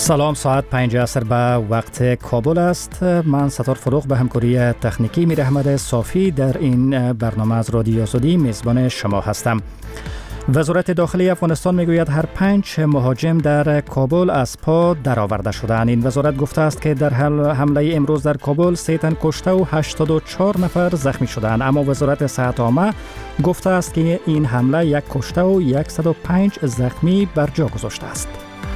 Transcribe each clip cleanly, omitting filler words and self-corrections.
سلام، ساعت 5 عصر به وقت کابل است. من ستار فروغ به همکاری تکنیکی میر احمد صافی در این برنامه از رادیو آزادی میزبان شما هستم. وزارت داخلی افغانستان میگوید هر 5 مهاجم در کابل از پا درآورده شدند. این وزارت گفته است که در حمله امروز در کابل 3 تن کشته و 84 نفر زخمی شدند، اما وزارت صحت عامه گفته است که این حمله 1 کشته و 105 زخمی بر جا گذاشته است.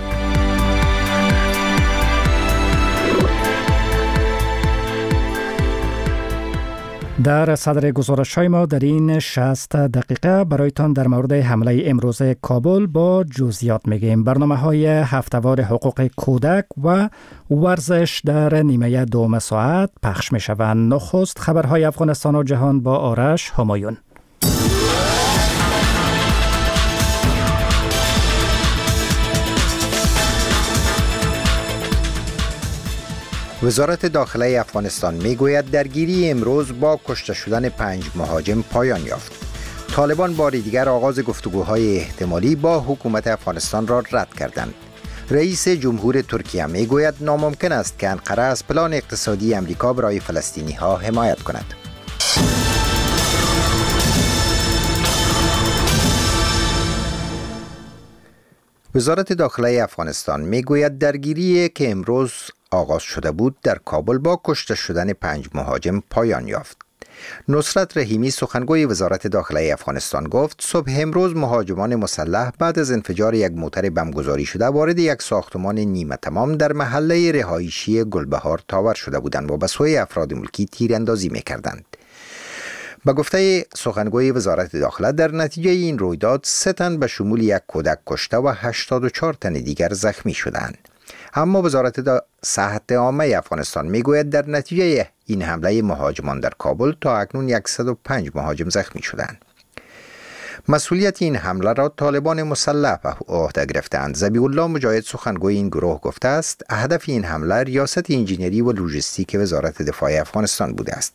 در صدر گزارش‌های ما در این 60 دقیقه برایتان در مورد حمله امروز کابل با جزئیات میگیم. برنامه‌های هفته‌وار حقوق کودک و ورزش در نیمه دوم ساعت پخش می‌شوند. نخست خبرهای افغانستان و جهان با آرش همایون. وزارت داخلی افغانستان میگوید درگیری امروز با کشته شدن 5 مهاجم پایان یافت. طالبان بار دیگر آغاز گفتگوهای احتمالی با حکومت افغانستان را رد کردند. رئیس جمهور ترکیه میگوید ناممکن است که انقره از پلان اقتصادی امریکا برای فلسطینی ها حمایت کند. وزارت داخلی افغانستان میگوید درگیری که امروز آغاز شده بود در کابل با کشته شدن 5 مهاجم پایان یافت. نصرت رحیمی سخنگوی وزارت داخلی افغانستان گفت صبح امروز مهاجمان مسلح بعد از انفجار یک موتر بمبگذاری شده وارد یک ساختمان نیمه تمام در محله رهایشی گلبهار تاور شده بودند و به سوی افراد ملکی تیراندازی می‌کردند. به گفته سخنگوی وزارت داخله در نتیجه این رویداد 3 تن به شمول 1 کودک کشته و 84 تن دیگر زخمی شدند. اما وزارت صحت عامه افغانستان میگوید در نتیجه این حمله مهاجمان در کابل تا اکنون 105 مهاجم زخمی شدند. مسئولیت این حمله را طالبان مسلح به عهده گرفتند. ذبیح الله مجاهد سخنگوی این گروه گفته است هدف این حمله ریاست انجینری و لوجستیک وزارت دفاع افغانستان بوده است.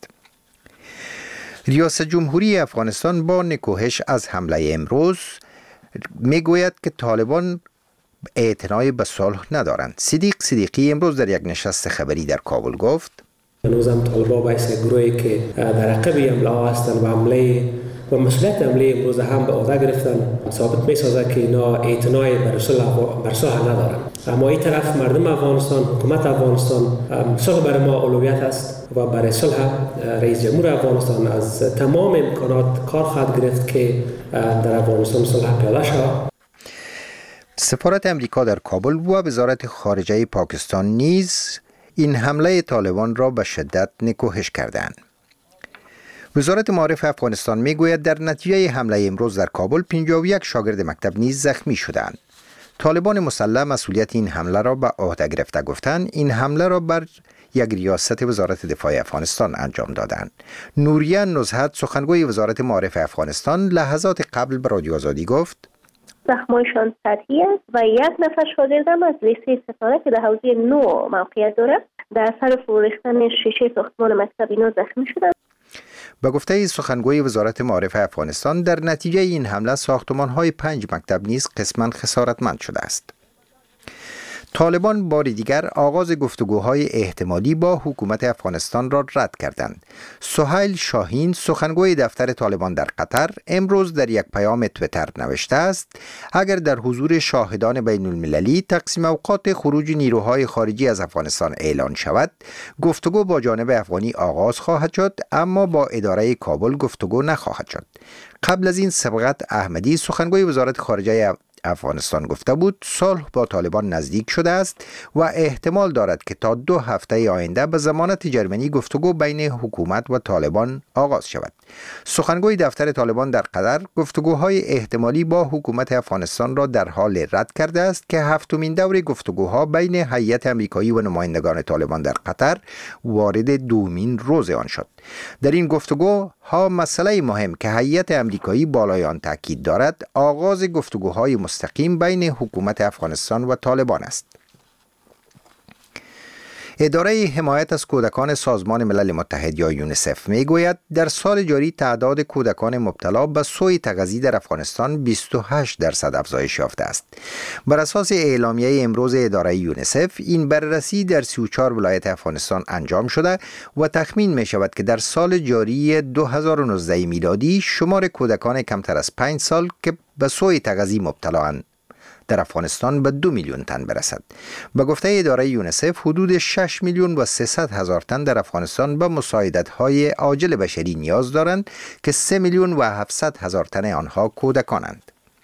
ریاست جمهوری افغانستان با نکوهش از حمله امروز میگوید که طالبان اعتنای به صلح ندارند. صدیق صدیقی امروز در یک نشست خبری در کابل گفت هنوزم طالبان باعث گروهی که در عقب حمله ها هستند و حمله و مسئولیت حمله امروز هم به عهده گرفتن ثابت می‌سازد که اینا اعتنای بر صلح ندارند. اما این طرف مردم افغانستان، حکومت افغانستان، صلح برای ما اولویت است و برای صلح رئیس جمهور افغانستان از تمام امکانات کار خواهد گرفت که در افغانستان صلح پیاده شود. سفارت امریکا در کابل و وزارت خارجه پاکستان نیز این حمله طالبان را به شدت نکوهش کردند. وزارت معارف افغانستان میگوید در نتیجه حمله امروز در کابل 51 شاگرد مکتب نیز زخمی شدند. طالبان مسلح مسئولیت این حمله را به عهده گرفته گفتند این حمله را بر یک ریاست وزارت دفاع افغانستان انجام دادند. نوریه نزهت سخنگوی وزارت معارف افغانستان لحظات قبل به رادیو آزادی گفت زخمایشان سطحی است و 1 نفر شاگردم از لیسه سفارت که در حوزه 9 موقعیت دارد در اثر فرو ریختن شیشه ساختمان مکتب اینا زخمی شدند. به گفته سخنگوی وزارت معارف افغانستان در نتیجه این حمله ساختمان‌های 5 مکتب نیز قسماً خسارتمند شده است. طالبان بار دیگر آغاز گفتگوهای احتمالی با حکومت افغانستان را رد کردند. سهیل شاهین سخنگوی دفتر طالبان در قطر امروز در یک پیام توییتر نوشته است اگر در حضور شاهدان بین المللی تقسیم اوقات خروج نیروهای خارجی از افغانستان اعلان شود گفتگو با جانب افغانی آغاز خواهد شد اما با اداره کابل گفتگو نخواهد شد. قبل از این سبقت احمدی سخنگوی وزارت خارجه افغانستان گفته بود صلح با طالبان نزدیک شده است و احتمال دارد که تا 2 هفته آینده به ضمانت جرمنی گفتگو بین حکومت و طالبان آغاز شود. سخنگوی دفتر طالبان در قطر گفتگوهای احتمالی با حکومت افغانستان را در حال رد کرده است که 7مین دور گفتگوها بین هیئت آمریکایی و نمایندگان طالبان در قطر وارد 2مین روز آن شد. در این گفتگوها مسئله مهم که هیئت آمریکایی بالای آن تاکید دارد آغاز گفتگوهای مستقیم بین حکومت افغانستان و طالبان است. اداره حمایت از کودکان سازمان ملل متحد یا یونیسف میگوید در سال جاری تعداد کودکان مبتلا به سوء تغذیه در افغانستان 28% افزایش یافته است. بر اساس اعلامیه امروز اداره یونیسف، این بررسی در 34 ولایت افغانستان انجام شده و تخمین می شود که در سال جاری 2019 میلادی شمار کودکان کمتر از 5 سال که به سوء تغذیه مبتلااند در افغانستان به 2 میلیون تن برسد. به گفته اداره یونیسف، حدود 6 میلیون و 300 هزار تن در افغانستان به مساعدت‌های عاجل بشری نیاز دارند که 3 میلیون و 700 هزار تن آنها کودکانند.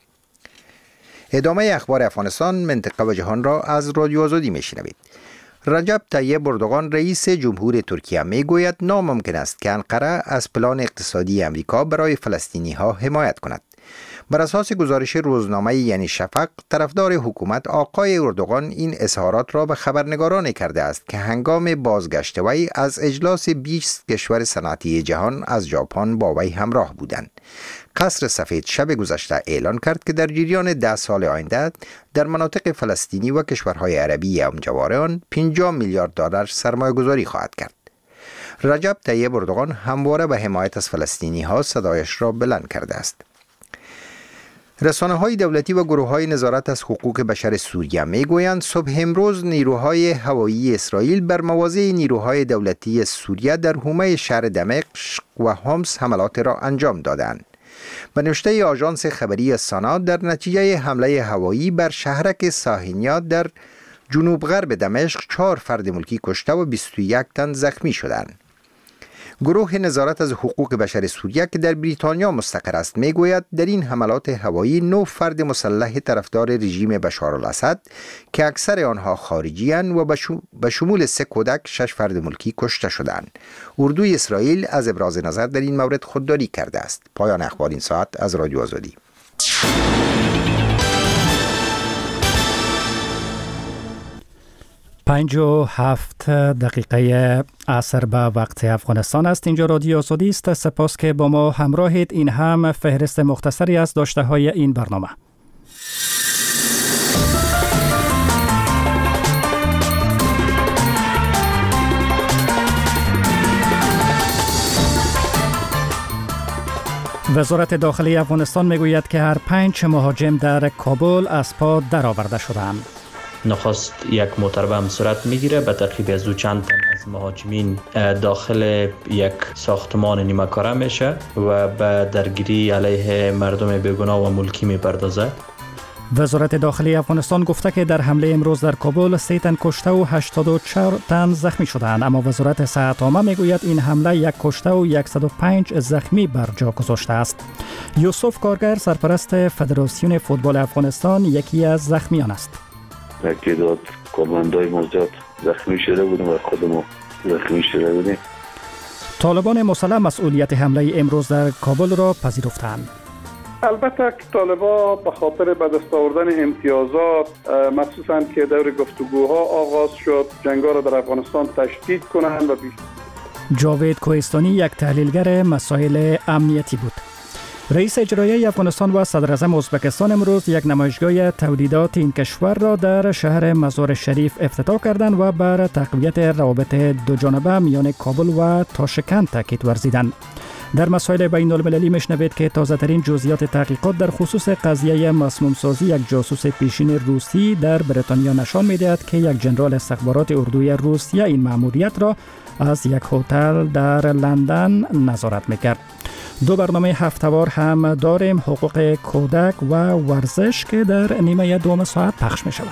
ادامه اخبار افغانستان، منطقه و جهان را از رادیو آزادی میشنوید. رجب طیب اردوغان رئیس جمهور ترکیه میگوید ناممکن است که انقره از پلان اقتصادی امریکا برای فلسطینی ها حمایت کند. بر اساس گزارش روزنامه یعنی شفق، طرفدار حکومت آقای اردوغان این اظهارات را به خبرنگاران کرده است که هنگام بازگشت وی از اجلاس 20 کشور صنعتی جهان از ژاپن با وی همراه بودند. قصر سفید شب گذشته اعلان کرد که در جریان 10 سال آینده در مناطق فلسطینی و کشورهای عربی همجوار آن 50 میلیارد دلار سرمایه گذاری خواهد کرد. رجب طیب اردوغان همواره به حمایت از فلسطینی ها صدایش را بلند کرده است. رسانه‌های دولتی و گروه‌های نظارت از حقوق بشر سوریه می‌گویند صبح امروز نیروهای هوایی اسرائیل بر مواضع نیروهای دولتی سوریه در حومه شهر دمشق و حمص حملات را انجام دادند. به نوشته آژانس خبری سانا، در نتیجه حمله هوایی بر شهرک ساهینیا در جنوب غرب دمشق 4 فرد ملکی کشته و 21 تن زخمی شدند. گروه نظارت از حقوق بشر سوریه که در بریتانیا مستقر است میگوید در این حملات هوایی 9 فرد مسلح طرفدار رژیم بشار الاسد که اکثر آنها خارجی اند و به شمول 3 کودک 6 فرد ملکی کشته شدند. اردوی اسرائیل از ابراز نظر در این مورد خودداری کرده است. پایان اخبار این ساعت از رادیو آزادی. 57 دقیقه عصر به وقت افغانستان است. اینجا رادیو آزادی است. سپاس که با ما همراهید. این هم فهرست مختصری از داشته های این برنامه. وزارت داخلی افغانستان میگوید که هر 5 مهاجم در کابل از پا درآورده شدند. نخست یک موتر هم صورت میگیره به تعقیب از او چند تن از مهاجمین داخل یک ساختمان نیمه کاره میشه و به درگیری علیه مردم بیگناه و ملکی میپردازه. وزارت داخلی افغانستان گفته که در حمله امروز در کابل 3 تن کشته و 84 تن زخمی شدند، اما وزارت صحت عامه میگوید این حمله 1 کشته و 105 زخمی بر جا گذاشته است. یوسف کارگر سرپرست فدراسیون فوتبال افغانستان یکی از زخمیان است. تعداد کارمندای ما زیاد زخمی شده بودیم و خودمون زخمی شده بودیم. طالبان مسلح مسئولیت حمله امروز در کابل را پذیرفتند. البته که طالبان به خاطر به دست آوردن امتیازات مخصوصا که دور گفتگوها آغاز شد جنگا را در افغانستان تشدید کنند و جاوید کوهستانی یک تحلیلگر مسائل امنیتی بود. رئیس اجرایی افغانستان و صدر اعظم ازبکستان امروز یک نمایشگاه تولیدات این کشور را در شهر مزار شریف افتتاح کردند و بر تقویت روابط دو جانبه میان کابل و تاشکند تاکید ورزیدند. در مسائل بین المللی میشنوید که تازه ترین جزئیات تحقیقات در خصوص قضیه مسموم سازی یک جاسوس پیشین روسی در بریتانیا نشان میدهد که یک ژنرال استخبارات اردوی روسیه این مأموریت را از یک هتل در لندن نظارت میکرد. 2 برنامه هفته‌وار هم داریم، حقوق کودک و ورزش که در نیمه دوم ساعت پخش می شود.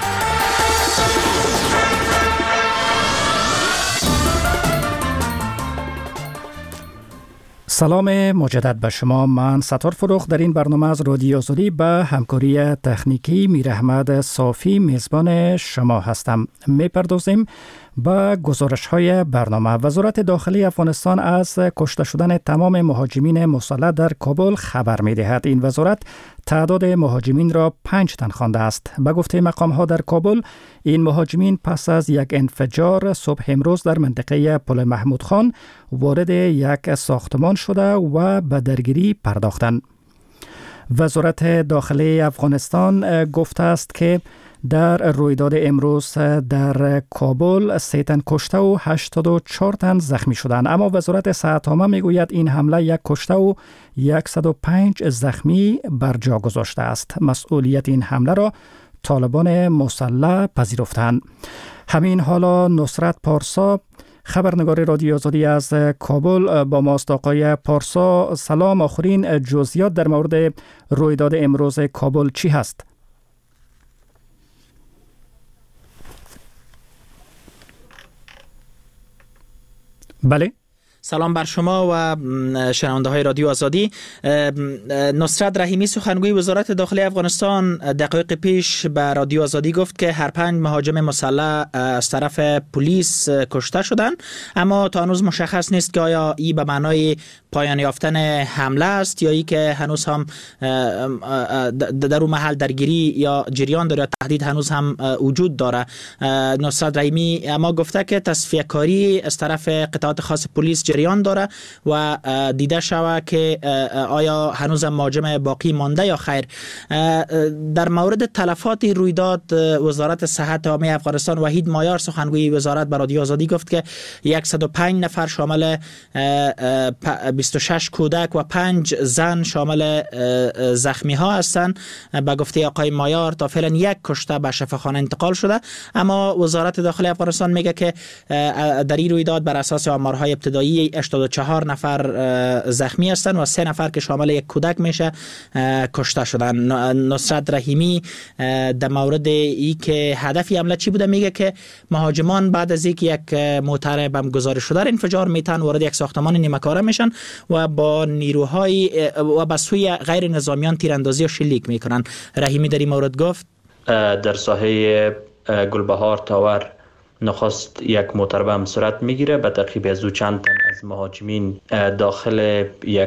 سلام مجدد به شما. من ستار فروخ در این برنامه از رادیو آزادی به همکاری تکنیکی میراحمد صافی میزبان شما هستم. میپردازیم با گزارش‌های برنامه. وزارت داخلی افغانستان از کشته شدن تمام مهاجمین مسلح در کابل خبر می‌دهد. این وزارت تعداد مهاجمین را 5 تن خوانده است. به گفته مقام‌ها در کابل، این مهاجمین پس از یک انفجار صبح امروز در منطقه پل محمود خان وارد یک ساختمان شده و به درگیری پرداختند. وزارت داخلی افغانستان گفته است که در رویداد امروز در کابل 3 تن کشته و 84 تن زخمی شدند. اما وزارت صحت عامه میگوید این حمله 1 کشته و 105 زخمی بر جا گذاشته است. مسئولیت این حمله را طالبان مسلح پذیرفتند. همین حالا نصرت پارسا خبرنگار رادیو آزادی از کابل با ماست. آقای پارسا سلام، آخرین جزئیات در مورد رویداد امروز کابل چی هست؟ بله، سلام بر شما و شنونده های رادیو آزادی. نصرت رحیمی سخنگوی وزارت داخلی افغانستان دقایق پیش به رادیو آزادی گفت که هر 5 مهاجم مسلح از طرف پلیس کشته شدند، اما تا هنوز مشخص نیست که آیا این به معنای پایان یافتن حمله است یا ای که هنوز هم در اون محل درگیری یا جریان داره، تهدید هنوز هم وجود داره. نصرت رحیمی اما گفته که تصفیه کاری از طرف قطعات خاص پلیس جریان داره و دیده شود که آیا هنوز مهاجم باقی مانده یا خیر. در مورد تلفات رویداد وزارت صحت عامه افغانستان وحید مایار سخنگوی وزارت به رادیو آزادی گفت که 105 نفر شامل 26 کودک و 5 زن شامل زخمی ها هستند. به گفته آقای مایار تا فعلا 1 کشته به شفاخانه انتقال شده، اما وزارت داخلی افغانستان میگه که در این رویداد بر اساس آمارهای ابتدایی 84 نفر زخمی هستند و 3 نفر که شامل 1 کودک میشه کشته شدن. نصرت رحیمی در مورد ای که هدف حمله چی بوده میگه که مهاجمان بعد از اینکه یک موتر بم گذاری شده انفجار میتن وارد یک ساختمان نیمه‌کاره میشن و با نیروهای و به سوی غیر نظامیان تیراندازی و شلیک میکنن. رحیمی در این مورد گفت در ساحه گلبهار تاور نخست 1 موتر بم صورت میگیره، به تعقیب از او چند تن از مهاجمین داخل یک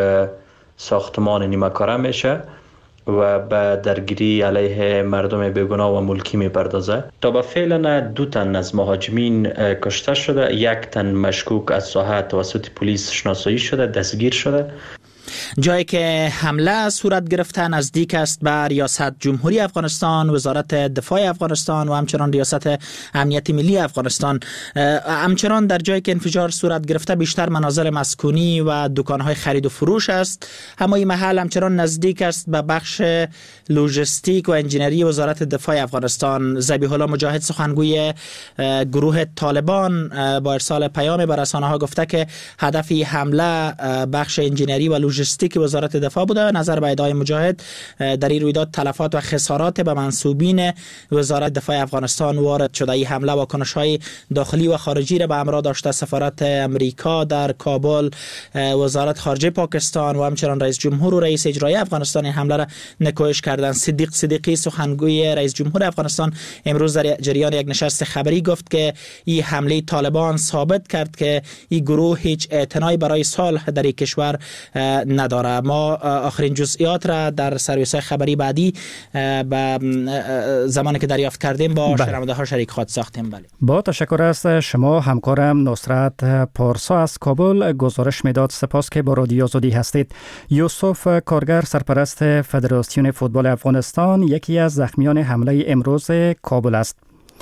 ساختمان نیمه‌کاره میشه و به درگیری علیه مردم بیگناه و ملکی میپردازه. تا به فعلا 2 تن از مهاجمین کشته شده، 1 تن مشکوک از ساحه توسط پلیس شناسایی شده، دستگیر شده. جایی که حمله صورت گرفته نزدیک است به ریاست جمهوری افغانستان، وزارت دفاع افغانستان و همچنان ریاست امنیت ملی افغانستان. همچنان در جایی که انفجار صورت گرفته بیشتر مناظر مسکونی و دکانهای خرید و فروش است. همین محل همچنان نزدیک است به بخش لوجستیک و انجینری وزارت دفاع افغانستان. ذبیح الله مجاهد سخنگوی گروه طالبان با ارسال پیام به رسانه‌ها گفته که هدف حمله بخش انجینری و لوجستیک وزارت دفاع بوده. نظر به ادعای مجاهد در این رویداد تلفات و خسارات به منصوبین وزارت دفاع افغانستان وارد شده. این حمله واکنش‌های داخلی و خارجی را به همراه داشته. سفارت امریکا در کابل، وزارت خارجه پاکستان و همچنان رئیس جمهور و رئیس اجرایی افغانستان این حمله را نکوهش کردند. صدیق صدیقی سخنگوی رئیس جمهور افغانستان امروز در جریان یک نشست خبری گفت که این حمله طالبان ثابت کرد که این گروه هیچ اعتنایی برای صلح در این کشور نداره. ما آخرین جزئیات را در سرویس خبری بعدی به زمانی که دریافت کردیم با شنونده ها شریک خواهد ساختیم. بله. با تشکر است شما همکارم نصرت پارسا از کابل گزارش میداد. سپاس که با رادیو آزادی هستید. یوسف کارگر سرپرست فدراسیون فوتبال افغانستان یکی از زخمیان حمله امروز کابل است.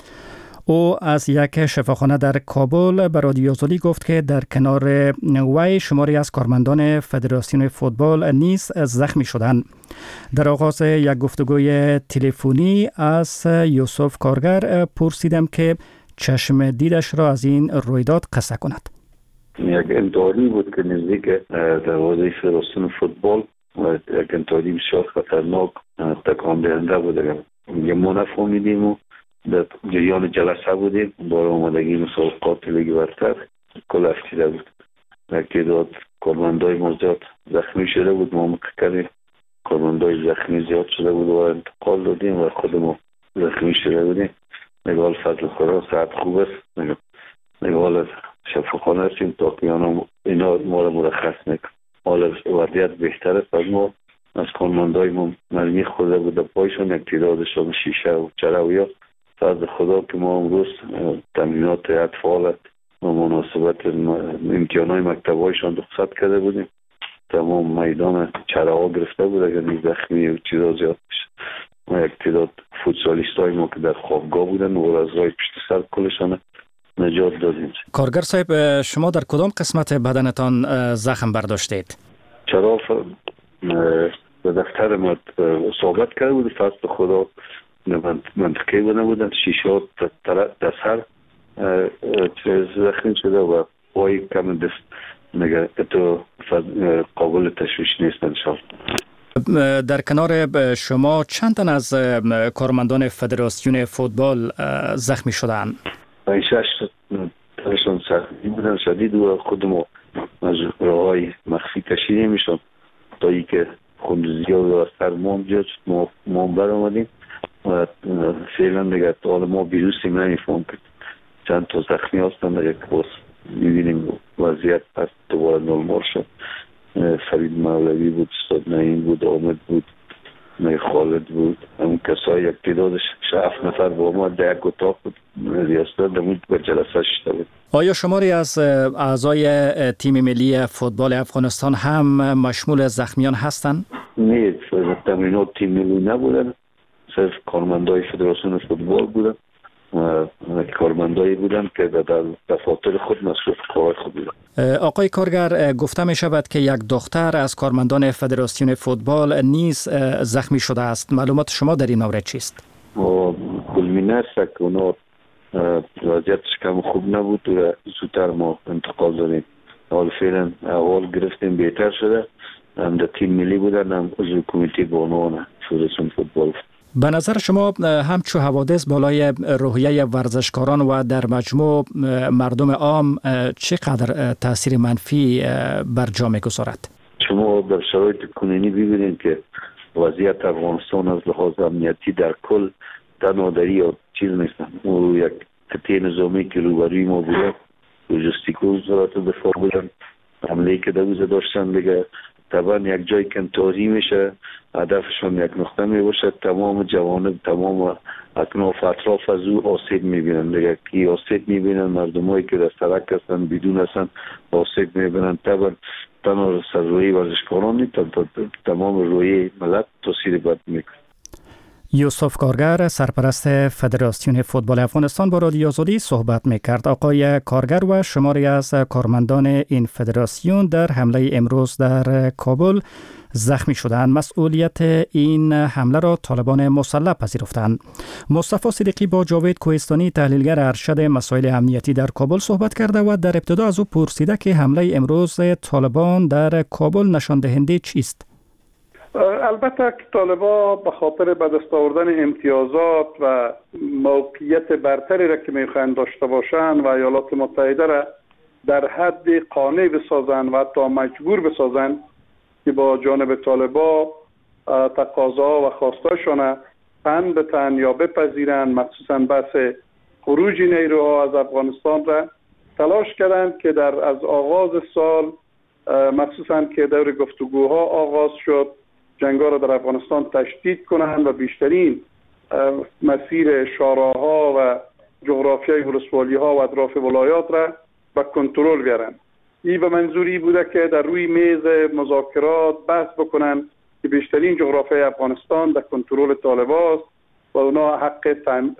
او از یک شفاخانه در کابل به رادیو آزادی گفت که در کنار وی شماری از کارمندان فدراسیون فوتبال نیز زخمی شدند. در آغاز یک گفتگوی تلفنی از یوسف کارگر پرسیدم که چشم دیدش را از این رویداد قصه کند. یک انتحاری بود که نزدیک دروازه فدراسیون فوتبال و یک انتحاری بسیار خطرناک تکان دهنده بود. ما نفهمیدیم و در جریان جلسه بودیم. بار آمدگی مسابقات لیگ برتر کل افتیده بود. یک تعداد کارمندای ما زیاد زخمی شده بود. ما مکه کارمندای زخمی زیاد شده بود و انتقال دادیم و خود ما زخمی شده بودیم. نگال فضل خدا صحت خوب است. نگال شفاخانه هستیم تا که اینا ما را مرخص نکن. حال وضعیت بهتر است. از ما از کارمندای ما مرمی خورده بود پایشون، یک تعدادشون شیشه و چراویا. فضل خدا که ما امروز تمرینات اطفال و مناسبت امتحانات مکتبایشان رخصت کرده بودیم. تمام میدان چراغا گرفته بود اگر زخمی و چیزا زیاد بشه. ما یک تعداد فوتسالیست های ما که در خوابگاه بودن و از رای پشت سر کلشان نجات دادیم. کارگر صاحب، شما در کدام قسمت بدنتان زخم برداشتید؟ چراغ به دفتر ما اصابت کرده بود، فصل خدا منطقه بوده بودن، شیشات در سر زخمی شده و پای کم دست نگه تو قابل تشویش نیستن. در کنار شما چند تن از کارمندان فدراسیون فوتبال زخمی شدند؟ 6 تنشان زخمی بودن شدید و خود ما از راه‌های مخفی کشیده میشون تا ای که خونریزی ها از سر ما بر آمدیم و فعلا دیگه حالا ما ویروسیم نمیفهم که چند تا زخمی هستن دیگه که باز میبینیم وضعیت پس دوباره نرمال شد. فرید مولوی بود، استاد نعیم بود، آمد بود، خالد بود، همون کسای یک تعدادش 7 نفر با ما در یک اتاق بود، ریاست دمون به جلسه شده بود. آیا شماری از اعضای تیم ملی فوتبال افغانستان هم مشمول زخمیان هستند؟ نه، تمرینات تیم ملی نبودن، صرف کارمندای فدراسیون فوتبال بودن و کارمندایی بودن که در دفاتر خود مصروف کار خود بودن. آقای کارگر، گفته می شود که یک دختر از کارمندان فدراسیون فوتبال نیز زخمی شده است. معلومات شما در این مورد چیست؟ گلمینه است که اونا وضعیتش کم خوب نبود و زودتر ما انتقال دادیم. حال فعلا احوال گرفتیم، بهتر شده. هم در تیم ملی بودن، هم عضو کمیته بانوان فدراسیون فوتبال. به نظر شما همچو حوادث بالای روحیه ورزشکاران و در مجموع مردم عام چقدر تاثیر منفی بر جا می‌گذارد؟ شما در شرایط کنونی ببینید که وضعیت افغانستان از لحاظ امنیتی در کل تنهاداری یا چیز نیستن. او یک قطعه نظامی که روبروی ما بوده، لوجستیک وزارت دفاع بودن، حمله که دوزه داشتن دیگه طبعا یک جای کنتاری میشه، هدفشون یک نقطه میباشه، تمام جوانب تمام اکناف اطراف از او آسیب میبینن دیگه. کی آسیب میبینن؟ مردمایی که در سرک هستن بدون هستن آسیب میبینن. طبعا تنها سر روی ورزشکاران نیست، تمام روی ملت تاثیر بد میکنه. یوسف کارگر، سرپرست فدراسیون فوتبال افغانستان، با رادیو آزادی صحبت میکرد. آقای کارگر و شماری از کارمندان این فدراسیون در حمله امروز در کابل زخمی شدند. مسئولیت این حمله را طالبان مسلح پذیرفتند. مصطفی صدیقی با جاوید کوهستانی، تحلیلگر ارشد مسائل امنیتی در کابل صحبت کرده و در ابتدا از او پرسیده که حمله امروز طالبان در کابل نشان دهنده چیست؟ البته که طالبا به خاطر به دست آوردن امتیازات و موقعیت برتری را که میخواهند داشته باشند و ایالات متحده را در حد قانع بسازند و حتی مجبور بسازند که با جانب طالبا تقاضا و خواستاشان تن به تن یا بپذیرند، مخصوصا بحث خروج نیروها از افغانستان را تلاش کردند که از آغاز سال، مخصوصا که دور گفتگوها آغاز شد، جنگا را در افغانستان تشدید کنند و بیشترین مسیر شاراها و جغرافیای ولسوالی ها و اطراف ولایات را به کنترل بیارند. این به منظوری بوده که در روی میز مذاکرات بحث بکنند که بیشترین جغرافیای افغانستان در کنترل طالباست و اونا حق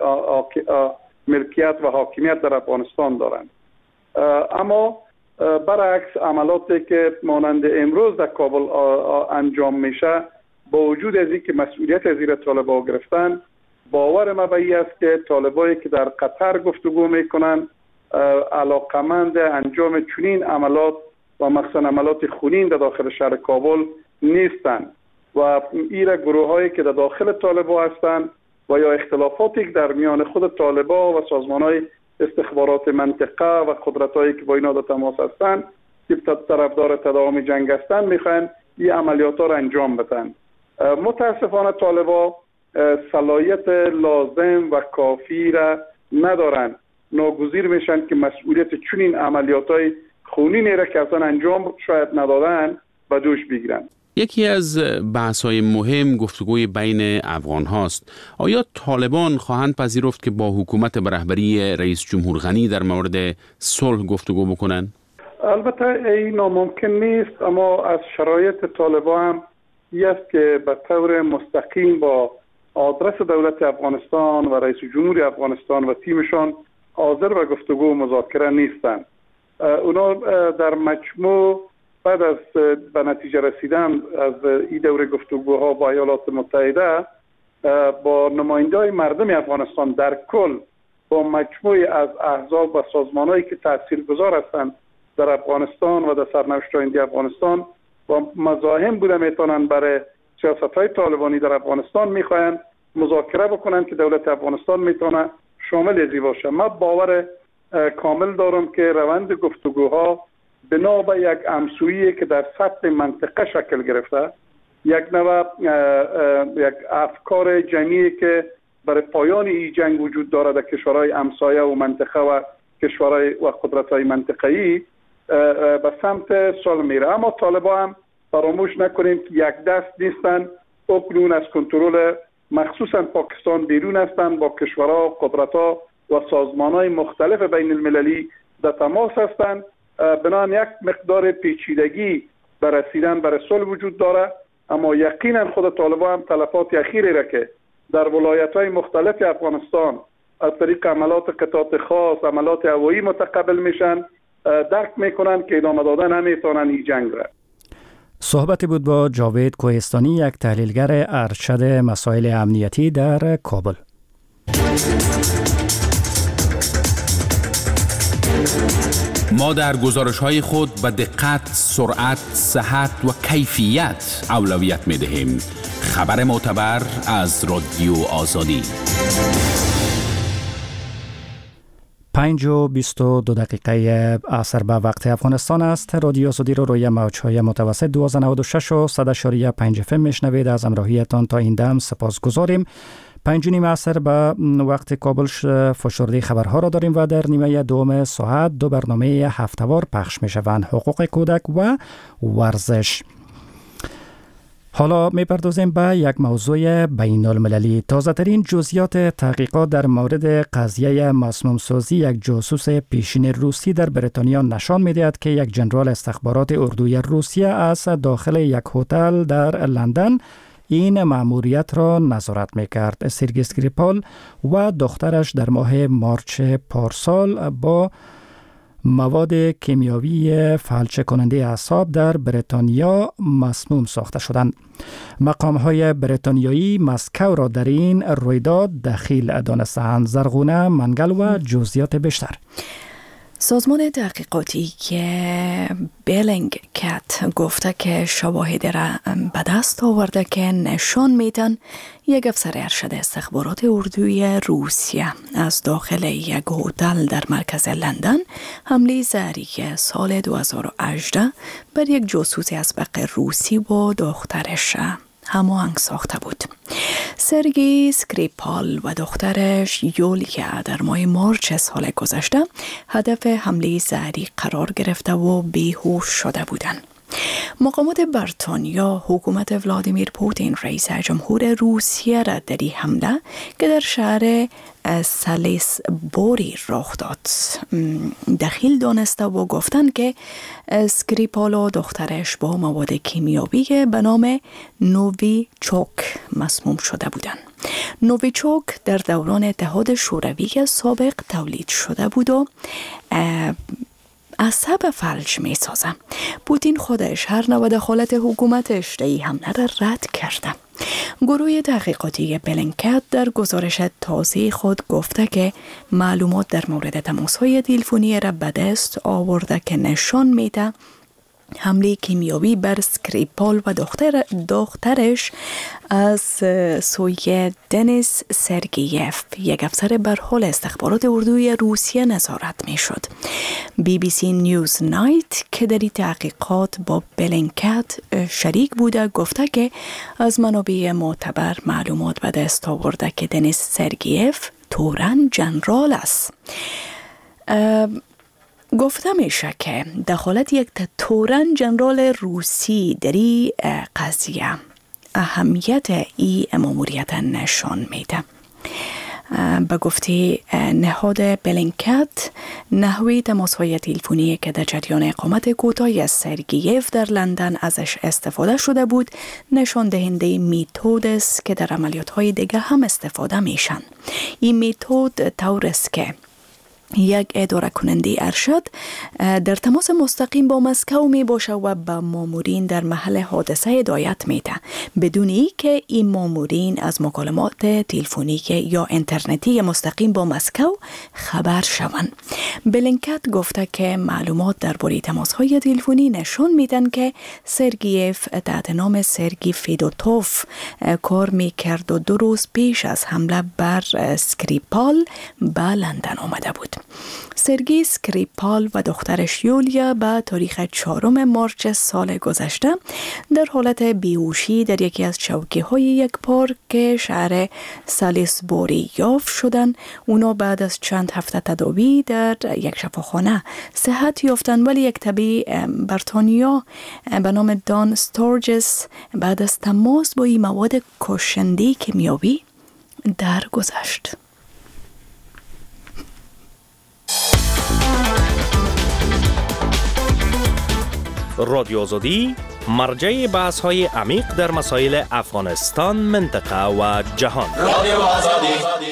ملکیت و حاکمیت در افغانستان دارند. اما برعکس عملاتی که مانند امروز در کابل انجام میشه، با وجود از اینکه مسئولیت از زیر طالبا گرفتن، باور ما به این است که طالبایی که در قطر گفتگو میکنن علاقمند انجام چنین عملات و مخصوصا عملات خونین در داخل شهر کابل نیستند و این گروه هایی که در داخل طالبا هستند و یا اختلافاتی که در میان خود طالبا و سازمان های استخبارات منطقه و قدرت هایی که با اینا در تماس هستند که طرفدار تداوم جنگ هستند میخوان این عملیات ها را انجام بدن. متاسفانه طالبا صلاحیت لازم و کافی را ندارند، ناگزیر میشن که مسئولیت چنین عملیات های خونینی را که اصلا انجام شاید ندادن به دوش بگیرن. یکی از بحث‌های مهم گفتگوی بین افغان هاست. آیا طالبان خواهند پذیرفت که با حکومت به رهبری رئیس جمهور غنی در مورد صلح گفتگو بکنند؟ البته این ناممکن نیست، اما از شرایط طالبان هم است که به طور مستقیم با آدرس دولت افغانستان و رئیس جمهور افغانستان و تیمشان حاضر به گفتگو و مذاکره نیستند. اونا در مجموع بعد از به نتیجه رسیدن از این دور گفتگوها با ایالات متحده با نماینده‌های مردم افغانستان در کل، با مجموعی از احزاب و سازمان‌هایی که تاثیرگذار هستند در افغانستان و در سرنوشت آینده افغانستان و مزاحم بوده میتونن برای سیاست‌های طالبانی در افغانستان میخواین مذاکره بکنن که دولت افغانستان میتونه شامل ازی باشه. من باور کامل دارم که روند گفتگوها بنا به یک همسویی که در سطح منطقه شکل گرفته، یک نوع یک افکار جمعی که برای پایان این جنگ وجود داره در کشورهای همسایه و منطقه و کشورهای و قدرت‌های منطقه‌ای به سمت صلح میره. اما طالبان هم فراموش نکنیم که یک دست نیستن، اکنون از کنترل مخصوصا پاکستان بیرون هستند، با کشورها، قدرت‌ها و سازمان‌های مختلف بین المللی در تماس هستند. بنابراین یک مقدار پیچیدگی برای رسیدن برای صلح وجود داره، اما یقینا خود طالبان هم تلفات اخیری را که در ولایت‌های مختلف افغانستان از طریق عملات قطعات خاص، عملات هوایی متقبل میشن، درک میکنن که ادامه دادن نمیتونن این جنگ را. صحبتی بود با جاوید کوهستانی، یک تحلیلگر ارشد مسائل امنیتی در کابل. ما در گزارش‌های خود به دقت، سرعت، صحت و کیفیت اولویت می‌دهیم. خبر معتبر از رادیو آزادی. 5:22 عصر به وقت افغانستان است. رادیو آزادی رو روی موج‌های متوسط 1296 و 100.5 FM میشنوید. از همراهیتان تا این دم سپاسگزاریم. 5:30 عصر به وقت کابل فشرده خبرها را داریم و در نیمه دوم ساعت 2 برنامه هفته‌وار پخش میشوند: حقوق کودک و ورزش. حالا میپردازیم به یک موضوع بین المللی. تازه ترین جزئیات تحقیقات در مورد قضیه مسموم سازی یک جاسوس پیشین روسی در بریتانیا نشان میدهد که یک ژنرال استخبارات اردوی روسیه از داخل یک هتل در لندن این مأموریت را نظارت میکرد. سرگی اسکریپال و دخترش در ماه مارچ پارسال با مواد کیمیایی فلج کننده اعصاب در بریتانیا مسموم ساخته شدند. مقام‌های بریتانیایی مسکو را در این رویداد دخیل دانستند. زرغونه منگل و جزئیات بیشتر. سازمان تحقیقاتی که بلینکت گفته که شواهد را به دست آورده که نشان میدن یک افسر ارشد استخبارات اردوی روسیه از داخل یک هتل در مرکز لندن حمله زهری سال 2018 بر یک جاسوس اسبق روسی با دخترش هماهنگ ساخته بود. سرگی اسکریپال و دخترش یولیا در ماه مارچ سال گذشته هدف حمله زهری قرار گرفته و بیهوش شده بودند. مقامات بریتانیا حکومت ولادیمیر پوتین رئیس جمهور روسیه را در این حمله که در شهر سالیسبوری رخ داد دخیل دانسته و گفتند که اسکریپال و دخترش با مواد کیمیایی به نام نوویچوک مسموم شده بودند. نوویچوک در دوران اتحاد شوروی سابق تولید شده بود و عصب فلج می سازه. پوتین خودش هر نوع دخالت حکومتش در این حمله را رد کرده. گروه تحقیقاتی بلینکت در گزارش تازه خود گفته که معلومات در مورد تماس‌های تلفنی را به دست آورده که نشان میده حمله کیمیایی بر اسکریپال و دخترش از سوی دنیس سرگیف، یک افسر بر حال استخبارات اردوی روسیه نظارت می شد. BBC نیوز نایت که در تحقیقات با بلینکت شریک بوده گفته که از منابع معتبر معلومات به دست آورده که دنیس سرگیف تورن ژنرال است. گفته میشه که دخالت یک تورن ژنرال روسی در این قضیه اهمیت این مأموریت نشان میده. به گفته نهاد بلینکت نحوه تماس‌های تلفنی که در جریان اقامت کوتاهی از سرگییف در لندن ازش استفاده شده بود نشان دهنده میتود است که در عملیات‌های دیگه هم استفاده میشن. این میتود طور است که یک اداره کننده ارشد در تماس مستقیم با مسکو می باشه و به مامورین در محل حادثه هدایت میده بدون اینکه این مامورین از مکالمات تلفنی یا اینترنتی مستقیم با مسکو خبر شوند. بلینکت گفته که معلومات درباره تماس‌های تلفنی نشان میدن که سرگییف تحت نام سرگی فیدوتوف کار میکرد و 2 روز پیش از حمله بر اسکریپال به لندن آمده بود. سرگی اسکریپال و دخترش یولیا به تاریخ 4 مارچ سال گذشته در حالت بیهوشی در یکی از چوکی‌های یک پارک شهر سالیسبوری یافت شدند. اونا بعد از چند هفته تداوی در یک شفاخانه صحت یافتند، ولی یک طبیب بریتانیا به نام دان ستورجس بعد از تماس با این مواد کشنده کیمیایی درگذشت. رادیو آزادی مرجع بحث‌های عمیق در مسائل افغانستان، منطقه و جهان. رادیو آزادی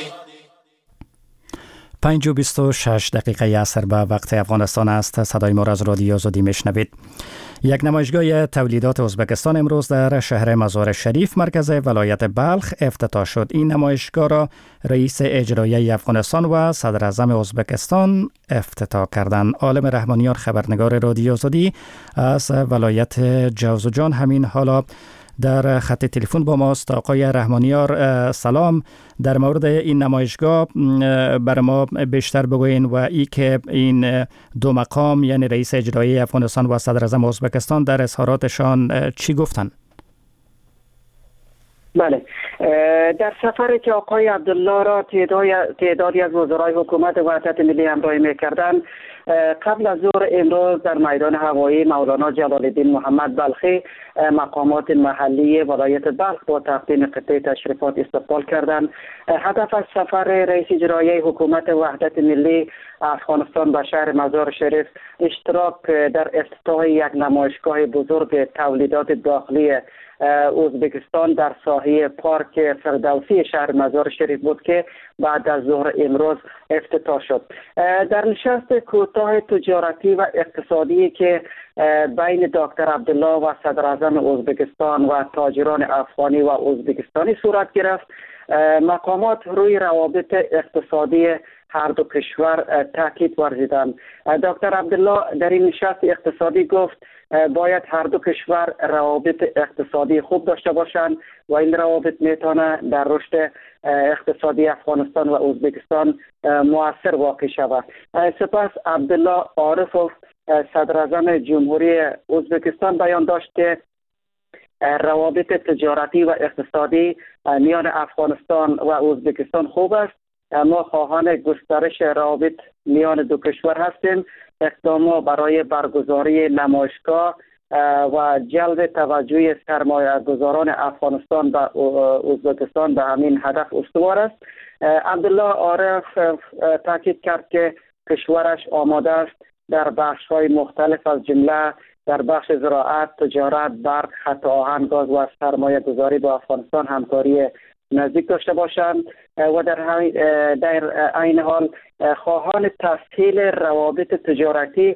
5:26 عصر به وقت افغانستان است. صدای ما را از رادیو آزادی میشنوید. یک نمایشگاه تولیدات ازبکستان امروز در شهر مزار شریف مرکز ولایت بلخ افتتاح شد. این نمایشگاه را رئیس اجرایی افغانستان و صدر اعظم ازبکستان افتتاح کردند. عالم رحمانیار خبرنگار رادیو آزادی از ولایت جوزجان همین حالا در خط تلفن با ماست. آقای رحمانیار سلام. در مورد این نمایشگاه برای ما بیشتر بگوین و ای که این 2 مقام یعنی رئیس اجرایی افغانستان و صدر اعظم ازبکستان در اظهاراتشان چی گفتن؟ بله، در سفری که آقای عبدالله را تعدادی از وزرای حکومت وحدت ملی همراهی می‌کردند، قبل از ظهر امروز در میدان هوایی مولانا جلال الدین محمد بلخی مقامات محلی ولایت بلخ با تقدیم قطعه تشریفات استقبال کردند. هدف از سفر رئیس اجرایی حکومت وحدت ملی افغانستان به شهر مزار شریف اشتراک در افتتاح یک نمایشگاه بزرگ تولیدات داخلی ازبکستان در ساحه پارک فردوسی شهر مزار شریف بود که بعد از ظهر امروز افتتاح شد. در نشست کوتاه تجارتی و اقتصادی که بین دکتر عبدالله و صدر اعظم ازبکستان و تاجران افغانی و ازبکستانی صورت گرفت، مقامات روی روابط اقتصادی هر دو کشور تاکید ورزیدند. دکتر عبدالله در این نشست اقتصادی گفت باید هر دو کشور روابط اقتصادی خوب داشته باشند و این روابط میتونه در رشد اقتصادی افغانستان و ازبکستان مؤثر واقع شود. سپس عبدالله عارفوف صدر اعظم جمهوری ازبکستان بیان داشت که روابط تجارتی و اقتصادی میان افغانستان و ازبکستان خوب است. ما خواهان گسترش روابط میان دو کشور هستیم. اقدام برای برگزاری نمایشگاه و جلب توجه سرمایه‌گذاران افغانستان و ازبکستان به همین هدف استوار است. عبدالله عارف تاکید کرد که کشورش آماده است در بخش‌های مختلف از جمله در بخش زراعت، تجارت، برق، خط آهن، گاز و سرمایه‌گذاری با افغانستان همکاری نزدیک داشته باشند و در عین حال خواهان تسهیل روابط تجارتی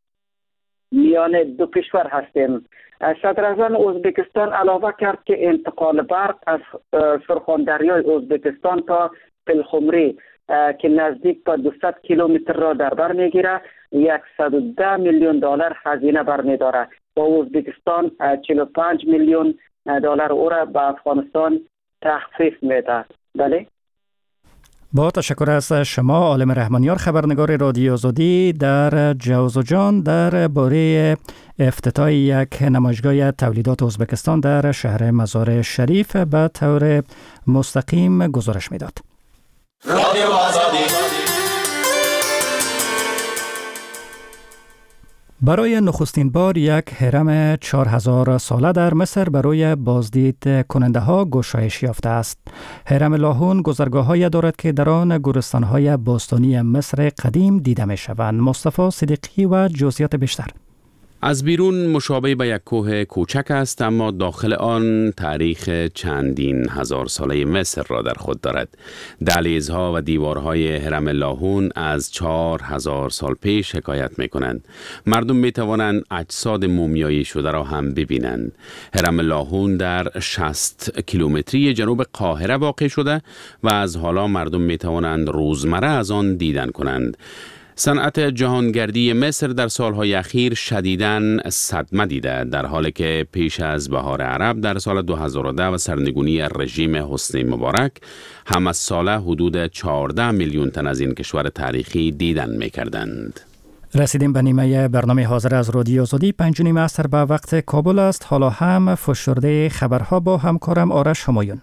میان دو کشور هستیم. صدر اعظم ازبکستان علاوه کرد که انتقال برق از سرخاندریای ازبکستان تا پلخمری که نزدیک به 200 کیلومتر را در بر میگیره 110 میلیون دلار هزینه برمیداره و ازبکستان 45 میلیون دلار او را به افغانستان تخفیف میده. بله. با تشکر از شما عالم رحمانیار خبرنگار رادیو آزادی در جوزجان در باره افتتاح یک نمایشگاه تولیدات ازبکستان در شهر مزار شریف به طور مستقیم گزارش میداد. رادیو آزادی برای نخستین بار یک هرم 4000 ساله در مصر برای بازدید کننده ها گشایش یافته است. هرم لاهون گذرگاه‌هایی دارد که در آن گورستان‌های باستانی مصر قدیم دیده می‌شوند. مصطفی صدیقی و جزئیات بیشتر. از بیرون مشابه به یک کوه کوچک است، اما داخل آن تاریخ چندین هزار ساله مصر را در خود دارد. دهلیزها و دیوارهای هرم لاهون از 4000 سال پیش حکایت می کنند. مردم می توانند اجساد مومیایی شده را هم ببینند. هرم لاهون در 60 کیلومتری جنوب قاهره واقع شده و از حالا مردم می توانند روزمره از آن دیدن کنند. صنعت جهانگردی مصر در سالهای اخیر شدیداً صدمه دیده، در حالی که پیش از بهار عرب در سال 2010 و سرنگونی رژیم حسنی مبارک هم از ساله حدود 14 میلیون تن از این کشور تاریخی دیدن می‌کردند. رسیدیم به نیمه برنامه حاضر از رادیو آزادی. 5:30 عصر به وقت کابل است. حالا هم فشرده خبرها با همکارم آرش همایون.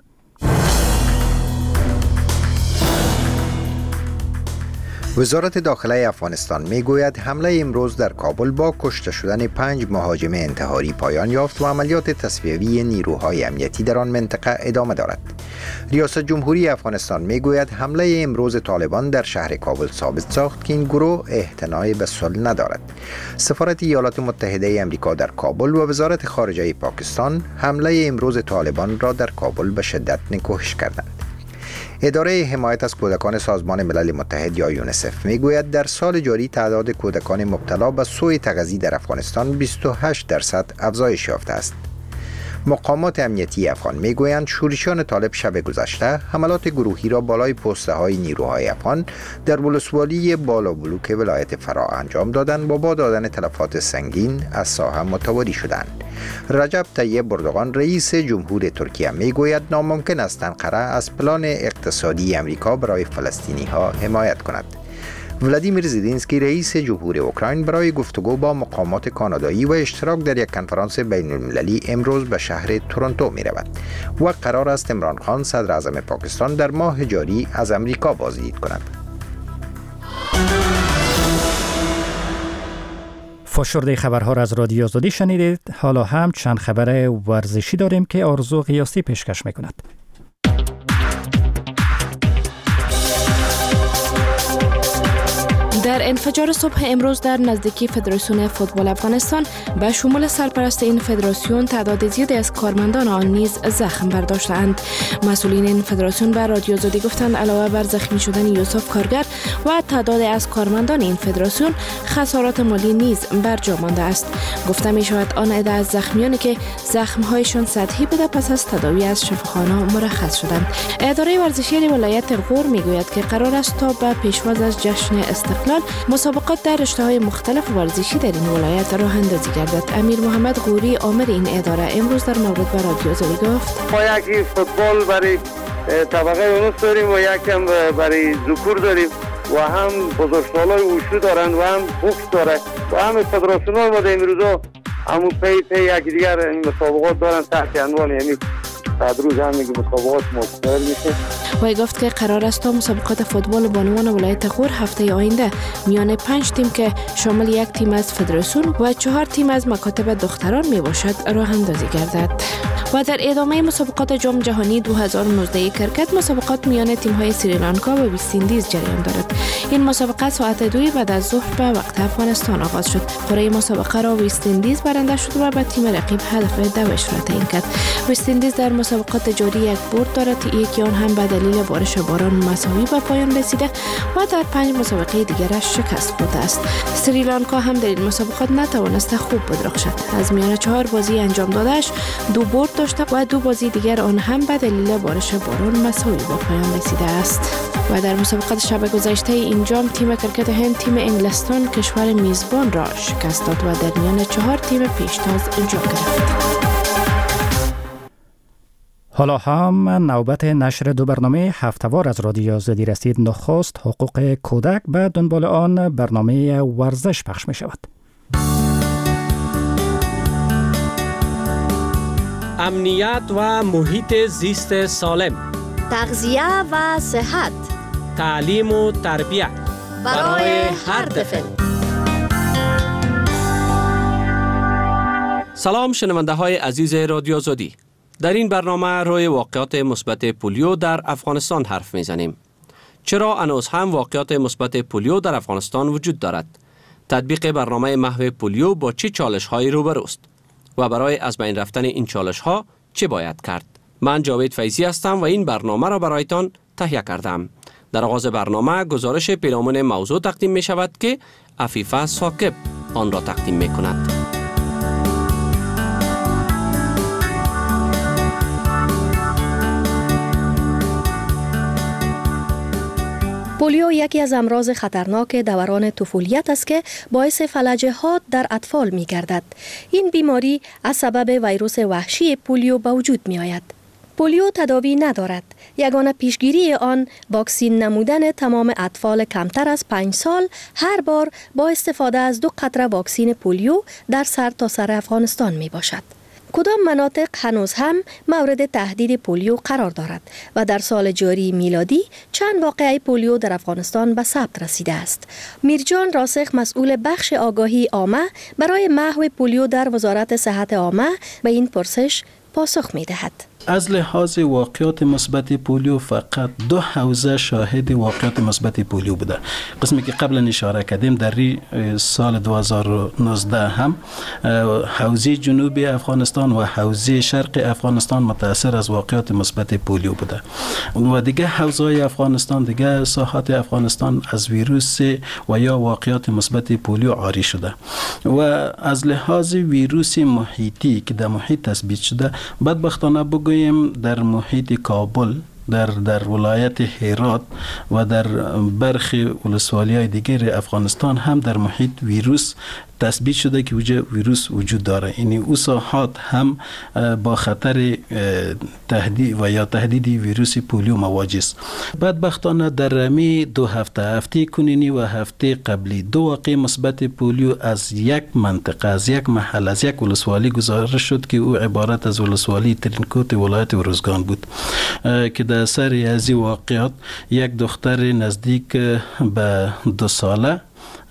وزارت داخله افغانستان میگوید حمله امروز در کابل با کشته شدن 5 مهاجم انتحاری پایان یافت و عملیات تصفیوی نیروهای امنیتی در آن منطقه ادامه دارد. ریاست جمهوری افغانستان میگوید حمله امروز طالبان در شهر کابل ثابت ساخت که این گروه اعتنای به صلح ندارد. سفارت ایالات متحده آمریکا در کابل و وزارت خارجه پاکستان حمله امروز طالبان را در کابل به شدت نکوهش کردند. اداره حمایت از کودکان سازمان ملل متحد یا یونیسف میگوید در سال جاری تعداد کودکان مبتلا به سوء تغذیه در افغانستان 28% افزایش یافته است. مقامات امنیتی افغان میگویند شورشیان طالب شب گذشته حملات گروهی را بالای پسته های نیروهای افغان در ولسوالی بالا بلوک ولایت فرا انجام دادند و با دادن تلفات سنگین از ساحه متواری شدند. رجب طیب اردوغان رئیس جمهور ترکیه میگوید ناممکن است انقره از پلان اقتصادی امریکا برای فلسطینی ها حمایت کند. ولادیمیر زلنسکی رئیس جمهور اوکراین برای گفتگو با مقامات کانادایی و اشتراک در یک کنفرانس بین المللی امروز به شهر تورنتو می رود و قرار است عمران خان صدر اعظم پاکستان در ماه جاری از امریکا بازدید کند. فشرده خبرها را از رادیو آزادی شنیدید. حالا هم چند خبر ورزشی داریم که آرزو قیاسی پیشکش می کند. در انفجار صبح امروز در نزدیکی فدراسیون فوتبال افغانستان به شمول سرپرست این فدراسیون تعداد زیادی از کارمندان آن نیز زخم برداشتند. مسئولین این فدراسیون به رادیو آزادی گفتند علاوه بر زخمی شدن یوسف کارگر و تعداد از کارمندان این فدراسیون خسارات مالی نیز برجا مانده است. گفته می شود آن عده از زخمیانی که زخم‌هایشان سطحی بوده پس از تداوی از شفاخانه مرخص شدند. اداره ورزشی ولایت غور می گوید که قرار است تا به پیشواز از جشن استقلال مسابقات در رشته‌های مختلف ورزشی در این ولایت راه اندازی گردد. امیر محمد غوری عامل این اداره امروز در مورد به رادیو آزادی گفت ما یکی فوتبال برای طبقه اونوس داریم و یکم برای ذکور داریم و هم بزرگسالای وشو دارن و هم بوکس داره و هم فدراسیون‌ها ما در امروزا همون پی یکی دیگر این مسابقات دارن تحت عنوان یعنی بعد روز هم میگه مسابقات مستمر میشه. وی گفت که قرار است تا مسابقات فوتبال بانوان ولایت غور هفته آینده میان 5 تیم که شامل یک تیم از فدراسیون و 4 تیم از مکاتب دختران می باشد راه اندازی گردد. و در ادامه مسابقات جام جهانی 2019 کرکت مسابقات میان تیم‌های سریلانکا و وست اندیز جریان دارد. این مسابقه ساعت 2 بعد از ظهر به وقت افغانستان آغاز شد. قرعه مسابقه را وست اندیز برنده شد و به تیم رقیب هدف 2 را تعیین کرد. وست اندیز در مسابقات جاری یک برد دارد، یکی آن هم به دلیل بارش باران مساوی به پایان رسیده و در 5 مسابقه دیگرش شکست خورده است. سریلانکا هم در این مسابقات نتوانسته خوب بدرخشد. از میان 4 بازی انجام دادهش 2 برد داشته و 2 بازی دیگر آن هم به دلیل بارش باران مساوی به پایان رسیده است. و در مسابقات شب گذشته این جام تیم کرکت هند تیم انگلستان کشور میزبان را شکست داد و در میان 4 تیم پیشتاز جا گرفت. حالا هم نوبت نشر 2 برنامه هفته‌وار از رادیو آزادی رسید. نخست حقوق کودک، به دنبال آن برنامه ورزش پخش می شود. امنیت و محیط زیست سالم، تغذیه و صحت، تعلیم و تربیت برای هر طفل. سلام شنونده های عزیز رادیو آزادی. در این برنامه روی واقعات مثبت پولیو در افغانستان حرف میزنیم. چرا هنوز هم واقعات مثبت پولیو در افغانستان وجود دارد؟ تطبیق برنامه محو پولیو با چه چالش هایی روبروست و برای از بین رفتن این چالش ها چه باید کرد؟ من جاوید فیضی هستم و این برنامه را برایتان تهیه کردم. در آغاز برنامه گزارش پیرامون موضوع تقدیم می شود که عفیفه ثاقب آن را تقدیم می کند. پولیو یکی از امراض خطرناک دوران طفولیت است که باعث فلج حاد در اطفال می گردد. این بیماری از سبب ویروس وحشی پولیو به وجود می آید. پولیو تداوی ندارد. یگانه پیشگیری آن واکسین نمودن تمام اطفال کمتر از 5 سال هر بار با استفاده از 2 قطره واکسین پولیو در سرتاسر افغانستان می باشد. کدام مناطق هنوز هم مورد تهدید پولیو قرار دارد و در سال جاری میلادی چند واقعه پولیو در افغانستان به ثبت رسیده است؟ میرجان راسخ مسئول بخش آگاهی عامه برای محو پولیو در وزارت صحت عامه به این پرسش پاسخ می دهد. از لحاظ واقعات مثبت پولیو فقط 2 حوزه شاهد واقعات مثبت پولیو بوده. قسمی که قبلا اشاره کردیم در سال 2019 هم حوزه جنوب افغانستان و حوزه شرق افغانستان متاثر از واقعات مثبت پولیو بوده و دیگه حوزه افغانستان دیگه ساحات افغانستان از ویروس و یا واقعات مثبت پولیو عاری شده و از لحاظ ویروس محیطی که در محیط تثبیت شده بدبختانه در محیط کابل در ولایت هرات و در برخی ولسوالی‌های دیگر افغانستان هم در محیط ویروس تثبیت شده که ویروس وجود داره. یعنی او ساحات هم با خطر تهدید و یا تهدید ویروس پولیو مواجه است. بدبختانه در می 2 هفته کنونی و هفته قبلی 2 واقعه مثبت پولیو از یک منطقه، از یک محل، از یک ولسوالی گزارش شد که او عبارت از ولسوالی ترینکوت ولایت ارزگان بود که در اثر از واقعات یک دختر نزدیک به 2 ساله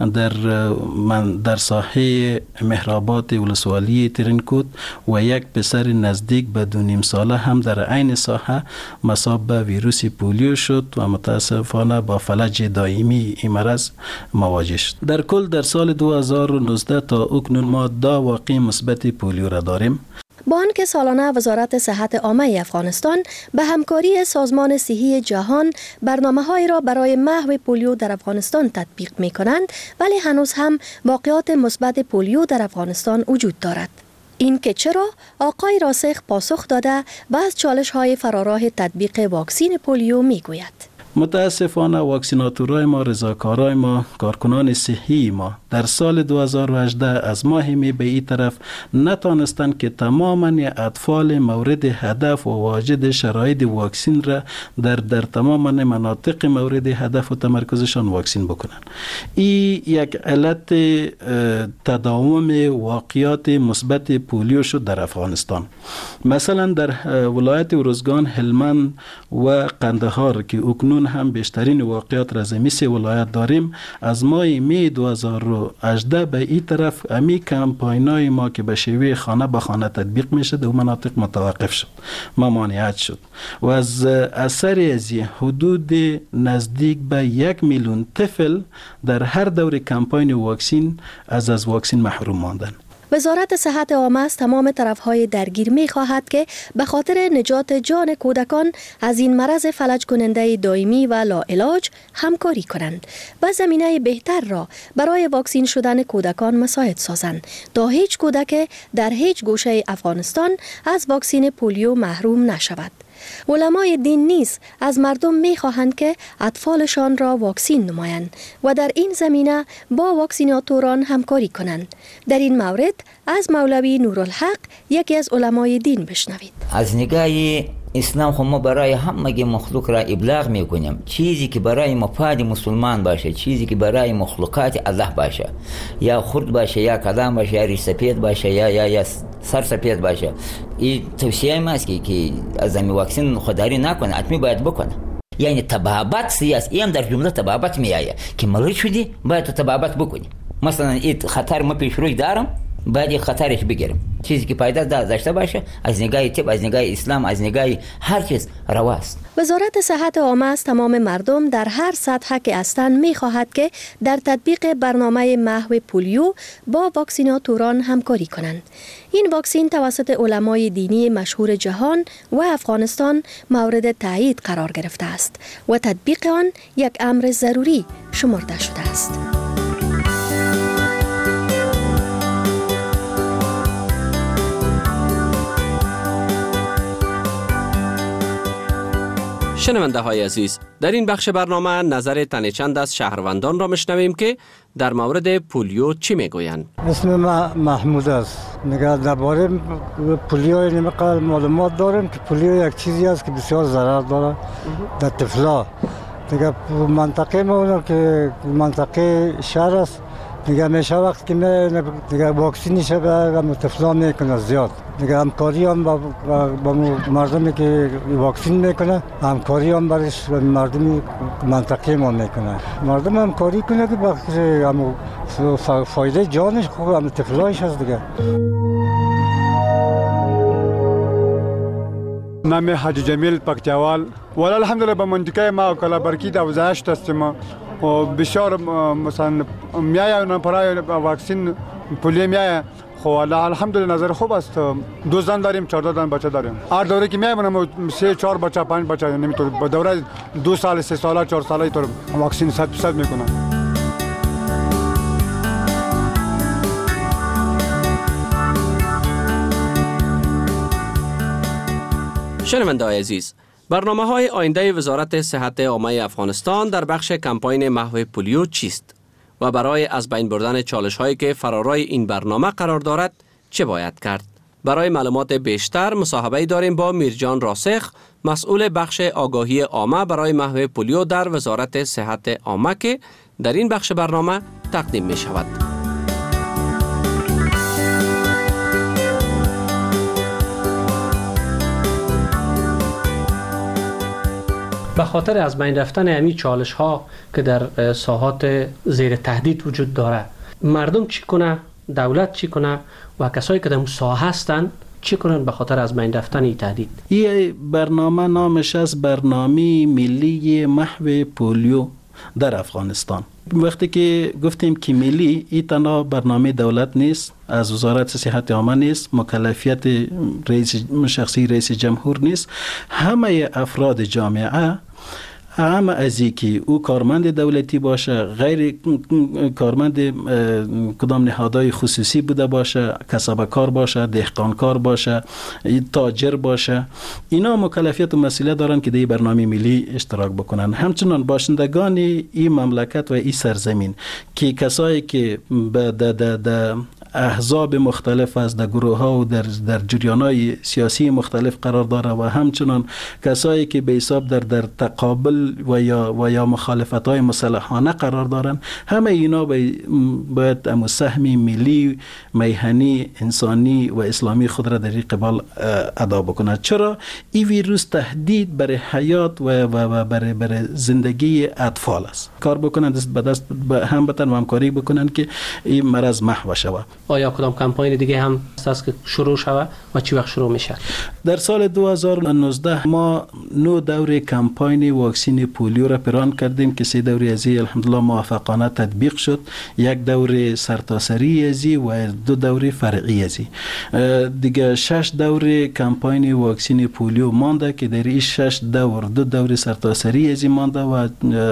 در ساحه مهرآباد ولسوالی ترینکوت و یک پسر نزدیک به 2.5 ساله هم در عین ساحه مصاب به ویروس پولیو شد و متاسفانه با فلج دائمی این مرض مواجه شد. در کل در سال 2019 تا اکنون ما 2 واقعه مثبت پولیو را داریم. با آنکه سالانه وزارت صحت عامه افغانستان به همکاری سازمان صحی جهان برنامه‌هایی را برای محو پولیو در افغانستان تطبیق می‌کنند، ولی هنوز هم واقعات مثبت پولیو در افغانستان وجود دارد. این که چرا؟ آقای راسخ پاسخ داده و از چالش‌های فراراه تطبیق واکسین پولیو می‌گوید. متاسفانه واکسیناتورای ما، رضاکارای ما، کارکنان صحی ما در سال 2018 از ماه می به این طرف نتانستند که تماما اطفال مورد هدف و واجد شرایط واکسین را در تمام مناطق مورد هدف و تمرکزشان واکسین بکنند. این یک علت تداوم واقعات مثبت پولیو شد در افغانستان. مثلا در ولایت ارزگان، هلمند و قندهار که اکنون هم بیشترین واقعات را از این 3 ولایت داریم، از ماه می 2018 به این طرف امی کمپاینای ما که به شیوه خانه به خانه تطبیق میشه در مناطق متوقف شد، ممانعت شد و از اثر از حدود نزدیک به 1 میلیون طفل در هر دور کمپاین واکسین از واکسین محروم ماندن. وزارت صحت عامه از تمام طرفهای درگیر می خواهد که به خاطر نجات جان کودکان از این مرض فلج کننده دائمی و لاعلاج همکاری کنند و زمینه بهتر را برای واکسین شدن کودکان مساعد سازند تا هیچ کودک در هیچ گوشه افغانستان از واکسین پولیو محروم نشود. علمای دین نیز از مردم می خواهند که اطفالشان را واکسین نمایند و در این زمینه با واکسیناتوران همکاری کنند. در این مورد از مولوی نورالحق یکی از علمای دین بشنوید. از نگاه اسلام خو ما برای همه مخلوق را ابلاغ میکنیم، چیزی که برای مفاد مسلمان باشه، چیزی که برای مخلوقات الله باشه، یا خرد باشه، یا کلام باشه، یا ریش سفید باشه، یا سر سفید باشه، این توصیه ماست که از این واکسین خودداری نکنه، حتمی باید بکنه. یعنی تبابت سیاسی هم در جمله تبابت میآید که مریض شدی باید تبابت بکنی. مثلا این خطر ما پیش روی دارم، باید خطرش بگیریم. چیزی که پایدار داشته باشه از نگاه طب، از نگاه اسلام، از نگاه هر چیز رواست. وزارت صحت عامه از تمام مردم در هر سطح که هستند می‌خواهد که در تطبیق برنامه محو پولیو با واکسیناتوران همکاری کنند. این واکسین توسط علمای دینی مشهور جهان و افغانستان مورد تایید قرار گرفته است و تطبیق آن یک امر ضروری شمرده شده است. شنونده های عزیز، در این بخش برنامه نظر تن چند از شهروندان را میشنویم که در مورد پولیو چی میگویند. اسم محمود است. نگاه درباره پولیو اینقدر معلومات داریم که پولیو یک چیزی است که بسیار ضرر داره در طفلا. دیگه منطقه ما که منطقه شهر است، دیگه میشه وقت که دیگه واکسینش به طفلا میکنه زیاد. دیگه همکاری هم با مردمی که واکسین میکنه، همکاری هم برش مردمی منطقه ما میکنه. مردم همکاری کنه که با فایده جانش خوب هم طفلایش هست دیگه. نام حاجی جمیل پکتیوال. ولی الحمدلله به منطقه ما کلابرکی در وزایش هستیم و بسیار مثلا میایه برای واکسین پولیو میایه. خب الحمدلله نظر خوب است. 2 زن داریم، 14 تا بچه داریم. هر دوره که میایم 3-4 بچه 5 بچه نمیتونه با دوره 2 سال 3 ساله 4 ساله طور واکسین 100% میکنن. شنونده‌های عزیز، برنامه‌های آینده وزارت صحت عامه افغانستان در بخش کمپاین محو پولیو چیست و برای از بین بردن چالش‌هایی که فرارای این برنامه قرار دارد چه باید کرد؟ برای معلومات بیشتر مصاحبه‌ای داریم با میرجان راسخ، مسئول بخش آگاهی عامه برای محو پولیو در وزارت صحت عامه که در این بخش برنامه تقدیم می‌شود. به خاطر از بین رفتن همین چالش ها که در ساحات زیر تهدید وجود داره، مردم چی کنه، دولت چی کنه و کسایی که در ساحه هستند چی کنن به خاطر از بین رفتن این تهدید؟ این برنامه نامش از برنامه ملی محو پولیو در افغانستان. وقتی که گفتیم که ملی، این تنها برنامه دولت نیست، از وزارت صحت عامه نیست، مکلفیت شخصی رئیس جمهور نیست، همه افراد جامعه، همه از که او کارمند دولتی باشه، غیر کارمند کدام نهادهای خصوصی بوده باشه، کسبکار باشه، دهقانکار باشه، تاجر باشه، اینا مکلفیت و مسئولیت دارن که در برنامه ملی اشتراک بکنن. همچنان باشندگان این مملکت و این سرزمین که کسایی که به احزاب مختلف از در گروه ها و در جریان های سیاسی مختلف قرار داره و همچنان کسایی که به حساب در تقابل و یا مخالفت های مسلحانه قرار دارن، همه اینا باید سهم ملی، میهنی، انسانی و اسلامی خود را در این قبال ادا بکنند. چرا این ویروس تهدید برای حیات و برای زندگی اطفال است. کار بکنند، دست به دست هم بتن و همکاری بکنند که این مرض محو شود. آیا کدام کمپاین دیگه هم است که شروع شود و چی وقت شروع میشه؟ در سال 2019 ما 9 دوره کمپاین واکسین پولیو را پیران کردیم که 3 دوره ازی الحمدلله موفقانه تطبیق شد. 1 دوره سرتاسری ازی و 2 دوره فرعی ازی. دیگه 6 دوره کمپاین واکسین پولیو مانده که در این 6 دور 2 دوره سرتاسری ازی مانده و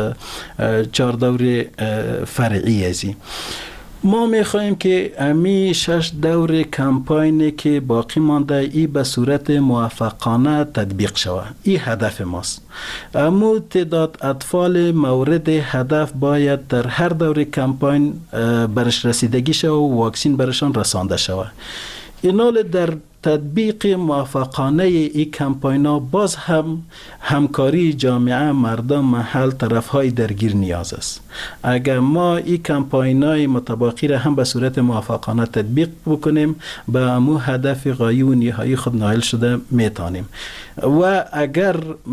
4 دوره فرعی ازی. ما میخواهیم که امی 6 دور کمپاین که باقی مانده ای به صورت موفقانه تطبیق شود. این هدف ماست. اما تعداد اطفال مورد هدف باید در هر دور کمپاین برش رسیدگی شود و واکسین برشان رسانده شود. اینال در تطبیق موفقانه این کمپاینا باز هم همکاری جامعه، مردم، محل، طرفهای درگیر نیاز است. اگر ما این کمپاینای متباقی را هم به صورت موفقانه تطبیق بکنیم به امو هدف غایی و نهایی خود نائل شده میتانیم. و اگر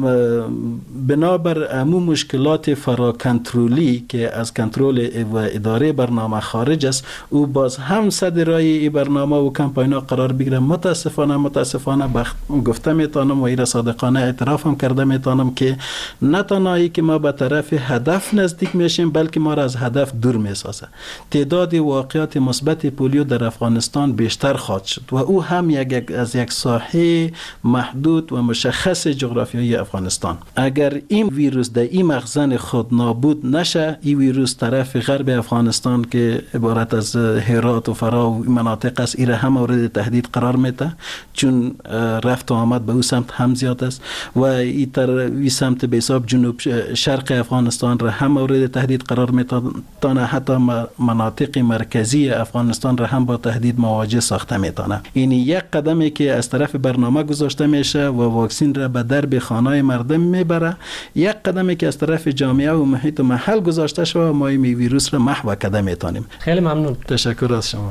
بنابر امو مشکلات فراکنترولی که از کنترل و اداره برنامه خارج است او باز هم صد رای این برنامه و کمپاینا قرار بگیره، متاسفانه گفته میتونم و این صادقانه اعتراف هم کرده میتونم که نه تنهایی که ما به طرف هدف نزدیک میشیم بلکه ما را از هدف دور میسازه. تعداد واقعات مثبت پولیو در افغانستان بیشتر خواهد شد و او هم از یک ساحه محدود و مشخص جغرافیایی افغانستان. اگر این ویروس در این مخزن خود نابود نشه، این ویروس طرف غرب افغانستان که عبارت از هرات و فرا و مناطق است ایره هم مورد تهدید قرار میده، چون رفت و آمد به او سمت هم زیاد است و این سمت به حساب جنوب شرق افغانستان را هم مورد تهدید قرار میده، حتی مناطق مرکزی افغانستان را هم با تهدید مواجه ساخته میتونه. این یک قدمی که از طرف برنامه گذاشته میشه و واکسین را به درب خانه مردم میبره، یک قدمی که از طرف جامعه و محیط و محل گذاشته شده و ما این ویروس را محو کرده میتونیم. خیلی ممنون. تشکر از شما.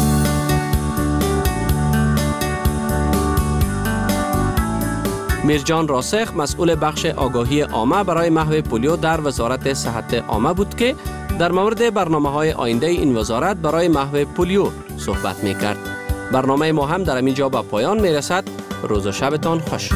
میرجان راسخ مسئول بخش آگاهی عامه برای محو پولیو در وزارت صحت عامه بود که در مورد برنامه‌های آینده این وزارت برای محو پولیو صحبت می‌کرد. برنامه ما هم در اینجا به پایان میرسد. روز و شبتان خوش.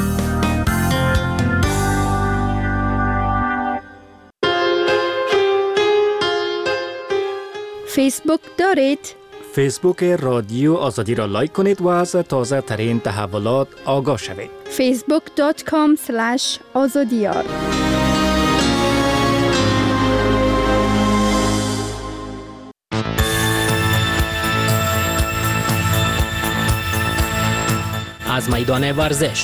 فیسبوک دارید؟ فیسبوک رادیو آزادی را لایک کنید و از تازه ترین تحولات آگاه شوید. facebook.com/azadiyar از میدان ورزش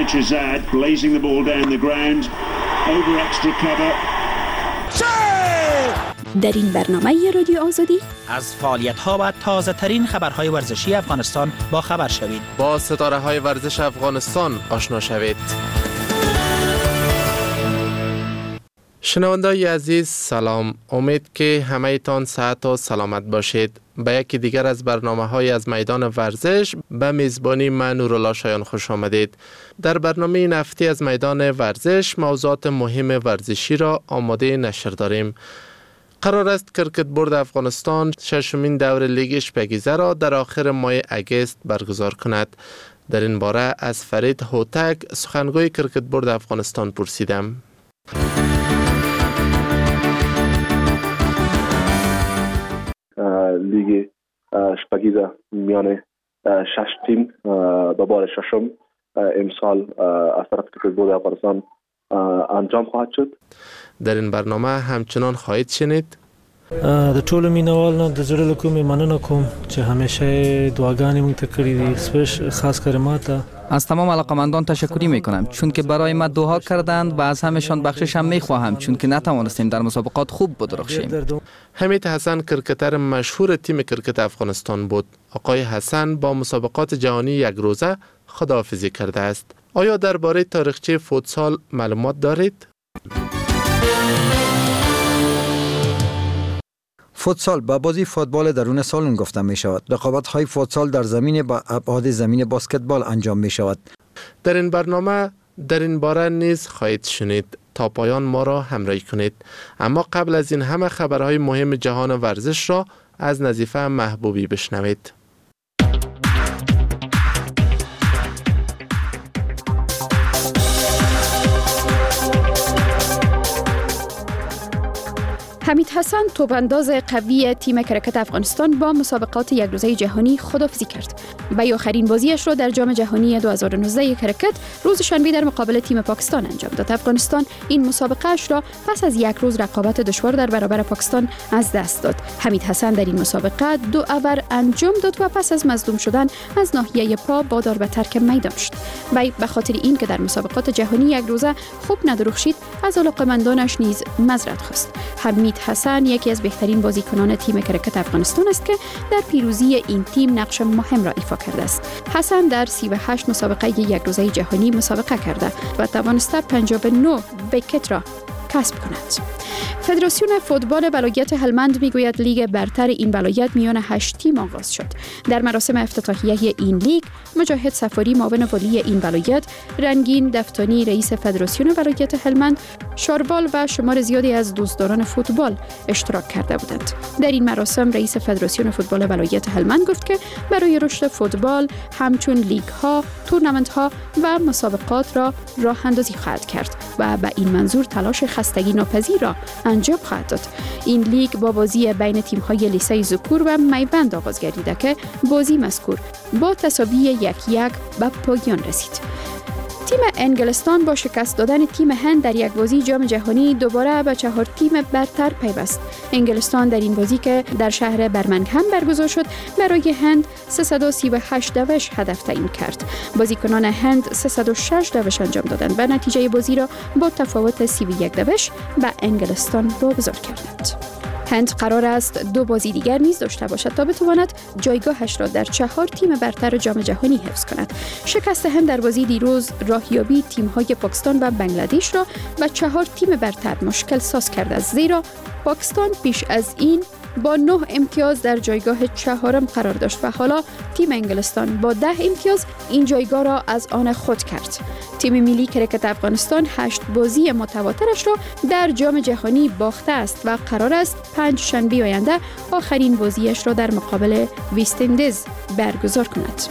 در این برنامه رادیو آزادی از فعالیت‌ها و تازه‌ترین خبرهای ورزشی افغانستان با خبر شوید. با ستاره‌های ورزش افغانستان آشنا شوید. شنونده‌های عزیز سلام، امید که همه تان صحت و سلامت باشید. به یکی دیگر از برنامه‌های از میدان ورزش به میزبانی من نورالله شایان خوش آمدید. در برنامه این هفته از میدان ورزش موضوعات مهم ورزشی را آماده نشر داریم. قرار است کرکت بورد افغانستان ششمین دور لیگ اشپگیزه را در آخر ماه اگست برگزار کند. در این باره از فرید هوتک سخنگوی کرکت بورد افغانستان پرسیدم. لیگ اشپگیزه میان 6 تیم به بار ششم امسال از طرف کرکت بورد افغانستان انجام خواهد شد. در این برنامه همچنان خواهید شنید د ټولو مینوالو د زړه له کومې مننه کوم چې همیشه دعاګانې موږ ته کړې دي، خاص کر ماته. از تمام علاقمندان تشکری میکنم چون که برای ما دعا کردند و از همشان بخشش هم میخواهم چون که نتوانستیم در مسابقات خوب بدرخشیم. حمید حسن کرکتر مشهور تیم کرکت افغانستان بود. آقای حسن با مسابقات جهانی یک روزه خداحافظی کرده است. آیا درباره تاریخچه فوتسال معلومات دارید؟ فوتسال به بازی فوتبال درون سالن گفته می شود. رقابت‌های فوتسال در زمین با ابعاد زمین بسکتبال انجام می شود. در این برنامه در این باره نیز خواهید شنید. تا پایان ما را همراهی کنید. اما قبل از این همه خبرهای مهم جهان ورزش را از نظیفه محبوبی بشنوید. حمید حسن توپانداز قوی تیم کرکت افغانستان با مسابقات یک روزه جهانی خداحافظی کرد. به آخرین بازیش را در جام جهانی 2019 کرکت روز شنبه در مقابل تیم پاکستان انجام داد. افغانستان این مسابقه اش را پس از یک روز رقابت دشوار در برابر پاکستان از دست داد. حمید حسن در این مسابقه 2 اوور انجام داد و پس از مصدوم شدن از ناحیه پا وادار به ترک میدان شد. وی به خاطر این که در مسابقات جهانی یک روزه خوب ندرخشید از علاقمندانش نیز معذرت خواست. حمید حسن یکی از بهترین بازیکنان تیم کرکت افغانستان است که در پیروزی این تیم نقش مهم را ایفا کرده است. حسن در 38 مسابقه یک روزه جهانی مسابقه کرده و توانسته 59 ویکت را کسب کند. فدراسیون فوتبال ولایت هلمند میگوید لیگ برتر این ولایت میان 8 تیم آغاز شد. در مراسم افتتاحیه این لیگ، مجاهد سفاری معاون والی این ولایت، رنگین دفتانی رئیس فدراسیون ولایت هلمند، شاربال و شمار زیادی از دوستداران فوتبال اشتراک کرده بودند. در این مراسم رئیس فدراسیون فوتبال ولایت هلمند گفت که برای رشد فوتبال همچون لیگ ها، تورنمنت ها و مسابقات را راه اندازی خواهد کرد و به این منظور تلاش خستگی ناپذیر را انجام خواهد داد. این لیگ با بازی بین تیم‌های لیسه ذکور و میوند آغاز گردیده که بازی مذکور با تساوی 1-1 به پایان رسید. تیم انگلستان با شکست دادن تیم هند در یک بازی جام جهانی دوباره به 4 تیم برتر پیوست. انگلستان در این بازی که در شهر برمنگهم برگزار شد برای هند 338 دوش هدف تعیین کرد. بازیکنان هند 306 دوش انجام دادند و نتیجه بازی را با تفاوت 31 دوش به انگلستان واگذار کردند. هند قرار است 2 بازی دیگر نیز داشته باشد تا بتواند جایگاهش را در 4 تیم برتر جام جهانی حفظ کند. شکست هند در بازی دیروز راهیابی تیم‌های پاکستان و بنگلادش را به 4 تیم برتر مشکل ساز کرده است، زیرا پاکستان پیش از این با 9 امتیاز در جایگاه 4 قرار داشت و حالا تیم انگلستان با 10 امتیاز این جایگاه را از آن خود کرد. تیم ملی کرکت افغانستان 8 بازی متواترش را در جام جهانی باخته است و قرار است 5 شنبه آینده آخرین بازیش را در مقابل وست اندیز برگزار کند.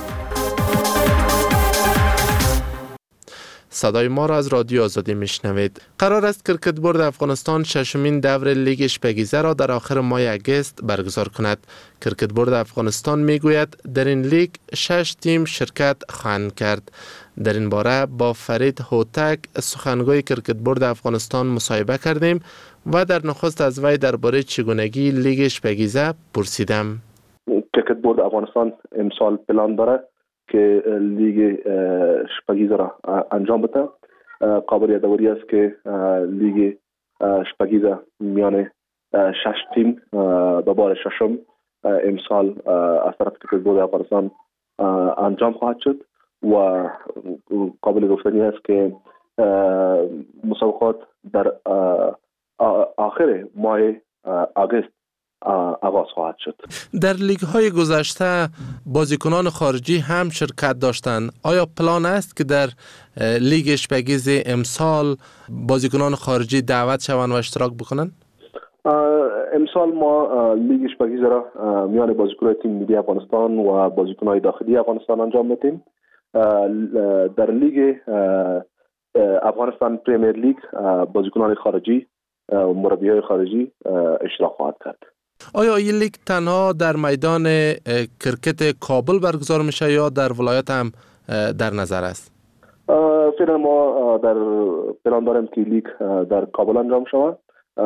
صدای ما را از رادیو آزادی میشنوید. قرار است کرکت بورد افغانستان 6مین دور لیگ اشپگیزه را در آخر ماه اگست برگزار کند. کرکت بورد افغانستان میگوید در این لیگ 6 تیم شرکت خواهند کرد. در این باره با فرید هوتک سخنگوی کرکت بورد افغانستان مصاحبه کردیم و در نخست از وی درباره چگونگی لیگ اشپگیزه پرسیدم. کرکت بورد افغانستان امسال پلان داره که لیگ شپگیزه را انجام بده. قابل یادآوری است که لیگ شپگیزه میان 6 تیم به بار ششم امسال از طرف کرکت بورد افغانستان انجام خواهد شد و قابل گفتنی است که مسابقات در آخر ماه آگوست آغاز خواهد شد. در لیگ های گذشته بازیکنان خارجی هم شرکت داشتند. آیا پلان است که در لیگ اشپگیز امسال بازیکنان خارجی دعوت شوند و اشتراک بکنند؟ امسال ما لیگ اشپگیز را میان بازیکنان تیم ملی افغانستان و بازیکنان داخلی افغانستان انجام میدیم. در لیگ افغانستان پریمیر لیگ بازیکنان خارجی مربیای خارجی اشتراک خواهد کرد. آیا این لیگ تنها در میدان کرکت کابل برگزار میشه یا در ولایت هم در نظر است؟ فعلا ما در پلان داریم که لیگ در کابل انجام شود.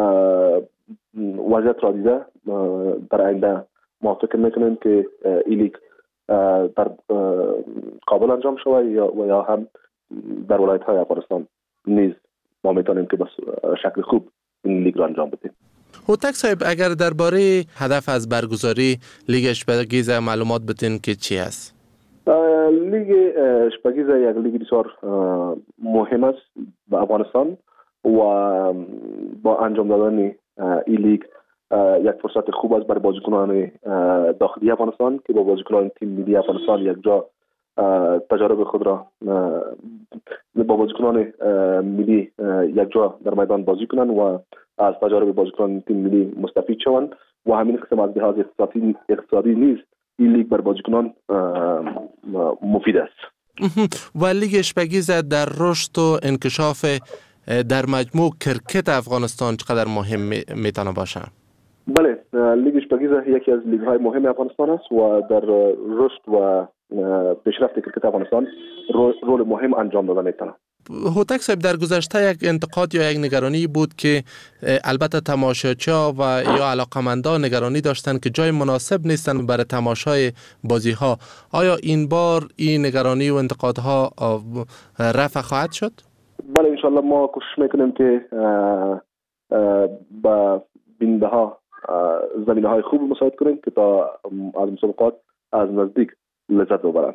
وضعیت را دیده در آینده ما فکر میکنیم که این لیگ در کابل انجام شود یا هم در ولایت های افغانستان نیز ما میتونیم که به شکل خوب این لیگ را انجام بدیم. هوتک صاحب، اگر درباره هدف از برگزاری لیگ اشپگیزه معلومات بدین که چی است؟ لیگ اشپگیزه یک لیگ بسیار مهم است به افغانستان و با انجام دادن این لیگ یک فرصت خوب است برای بازیکنان داخلی افغانستان که با بازیکنان تیم ملی افغانستان یک جا تجارب خود را با بازیکنان ملی یک جا در میدان بازی کنند و از تجارب بازیکنان تیم ملی مستفید شوند و همین قسم از لحاظ اقتصادی نیز این لیگ بر بازیکنان مفید است. و لیگ اشپگیزه در رشد و انکشاف در مجموع کرکت افغانستان چقدر مهم میتونه باشه؟ بله، لیگ اشپگیزه یکی از لیگ های مهم افغانستان است و در رشد و پیشرفت کرکت افغانستان رول مهم انجام داده میتونه. هوتک صاحب، در گذشته یک انتقاد یا یک نگرانی بود که البته تماشاچی‌ها و یا علاقمندان نگرانی داشتند که جای مناسب نیستن برای تماشای بازی ها. آیا این بار این نگرانی و انتقادها رفع خواهد شد؟ بله، انشالله ما کوشش میکنیم که با بیننده ها زمینه های خوب مساعد کنیم که تا از مسابقات از نزدیک لذت ببرند.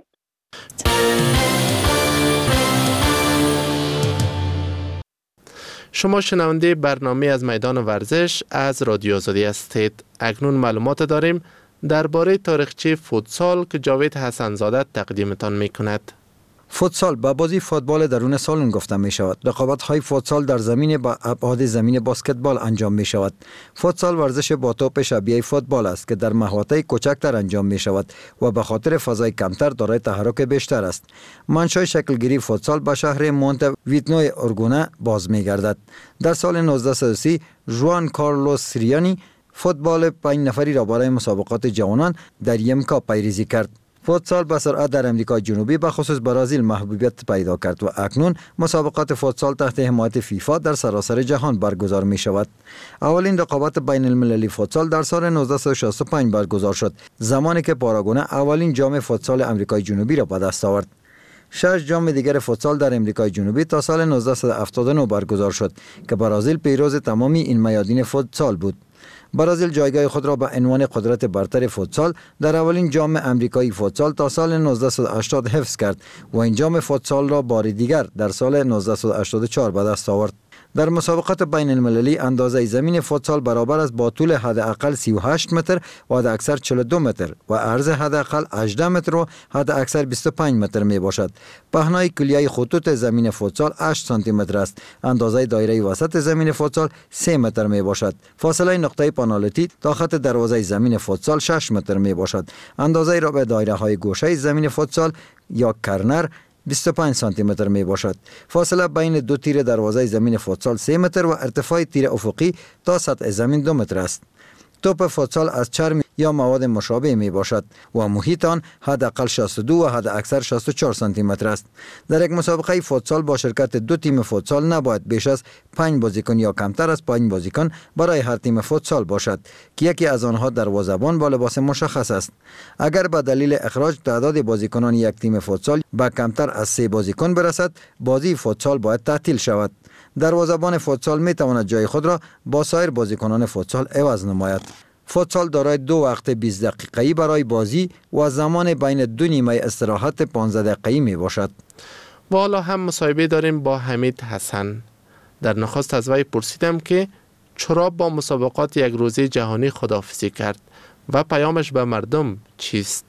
شما شنونده برنامه از میدان ورزش از رادیو آزادی هستید. اکنون معلومات داریم درباره تاریخچه فوتسال که جاوید حسنزاده تقدیمتان میکند. فوتسال به بازی فوتبال درون سالن گفته می شود. رقابت‌های فوتسال در زمین با ابعاد زمین بسکتبال انجام می شود. فوتسال ورزش با توپ شبیه فوتبال است که در محوطه کوچکتر انجام می شود و به خاطر فضای کمتر دارای تحرک بیشتر است. منشأ شکلگیری فوتسال به شهر مونتویدنو اورگونه باز می گردد. در سال 1930 ژوان کارلوس سریانی فوتبال 5 نفری را برای مسابقات جوانان در یمکا پیریزی کرد. فوتسال به سرعت در امریکای جنوبی به خصوص برزیل محبوبیت پیدا کرد و اکنون مسابقات فوتسال تحت حمایت فیفا در سراسر جهان برگزار می شود. اولین رقابت بین المللی فوتسال در سال 1965 برگزار شد، زمانی که پاراگونه اولین جام فوتسال امریکای جنوبی را به دست آورد. 6 جام دیگر فوتسال در امریکای جنوبی تا سال 1979 برگزار شد که برزیل پیروز تمامی این میادین فوتسال بود. برزیل جایگاه خود را به عنوان قدرت برتر فوتسال در اولین جام امریکایی فوتسال تا سال 1980 حفظ کرد و این جام فوتسال را بار دیگر در سال 1984 به دست آورد. در مسابقات بین المللی اندازه زمین فوتسال برابر است با طول حداقل 38 متر و حد اکثر 42 متر و عرض حداقل 18 متر و حد اکثر 25 متر می باشد. پهنای کلیه خطوط زمین فوتسال 8 سانتی متر است. اندازه دایره وسط زمین فوتسال 3 متر می باشد. فاصله نقطه پنالتی تا خط دروازه زمین فوتسال 6 متر می باشد. اندازه ربع دایره های گوشه زمین فوتسال یا کرنر 25 سانتی متر می باشد. فاصله بین دو تیر دروازه زمین فوتسال 3 متر و ارتفاع تیر افقی تا سطح زمین 2 متر است. توپ فوتسال از چرم یا مواد مشابه می باشد و محیط آن حداقل 62 و حد اکثر 64 سانتی متر است. در یک مسابقه فوتسال با شرکت دو تیم فوتسال نباید بیش از 5 بازیکن یا کمتر از 5 بازیکن برای هر تیم فوتسال باشد که یکی از آنها دروازه‌بان با لباس مشخص است. اگر به دلیل اخراج تعداد بازیکنان یک تیم فوتسال به کمتر از 3 بازیکن برسد، بازی فوتسال باید تعطیل شود. دروازه‌بان فوتسال می تواند جای خود را با سایر بازیکنان فوتسال عوض نماید. فوتسال دارای 2 وقت 20 دقیقه‌ای برای بازی و زمان بین 2 نیمه استراحت 15 دقیقه‌ای می باشد. و حالا هم مصاحبه داریم با حمید حسن. در نخست از وی پرسیدم که چرا با مسابقات یک روزه جهانی خداحافظی کرد و پیامش به مردم چیست؟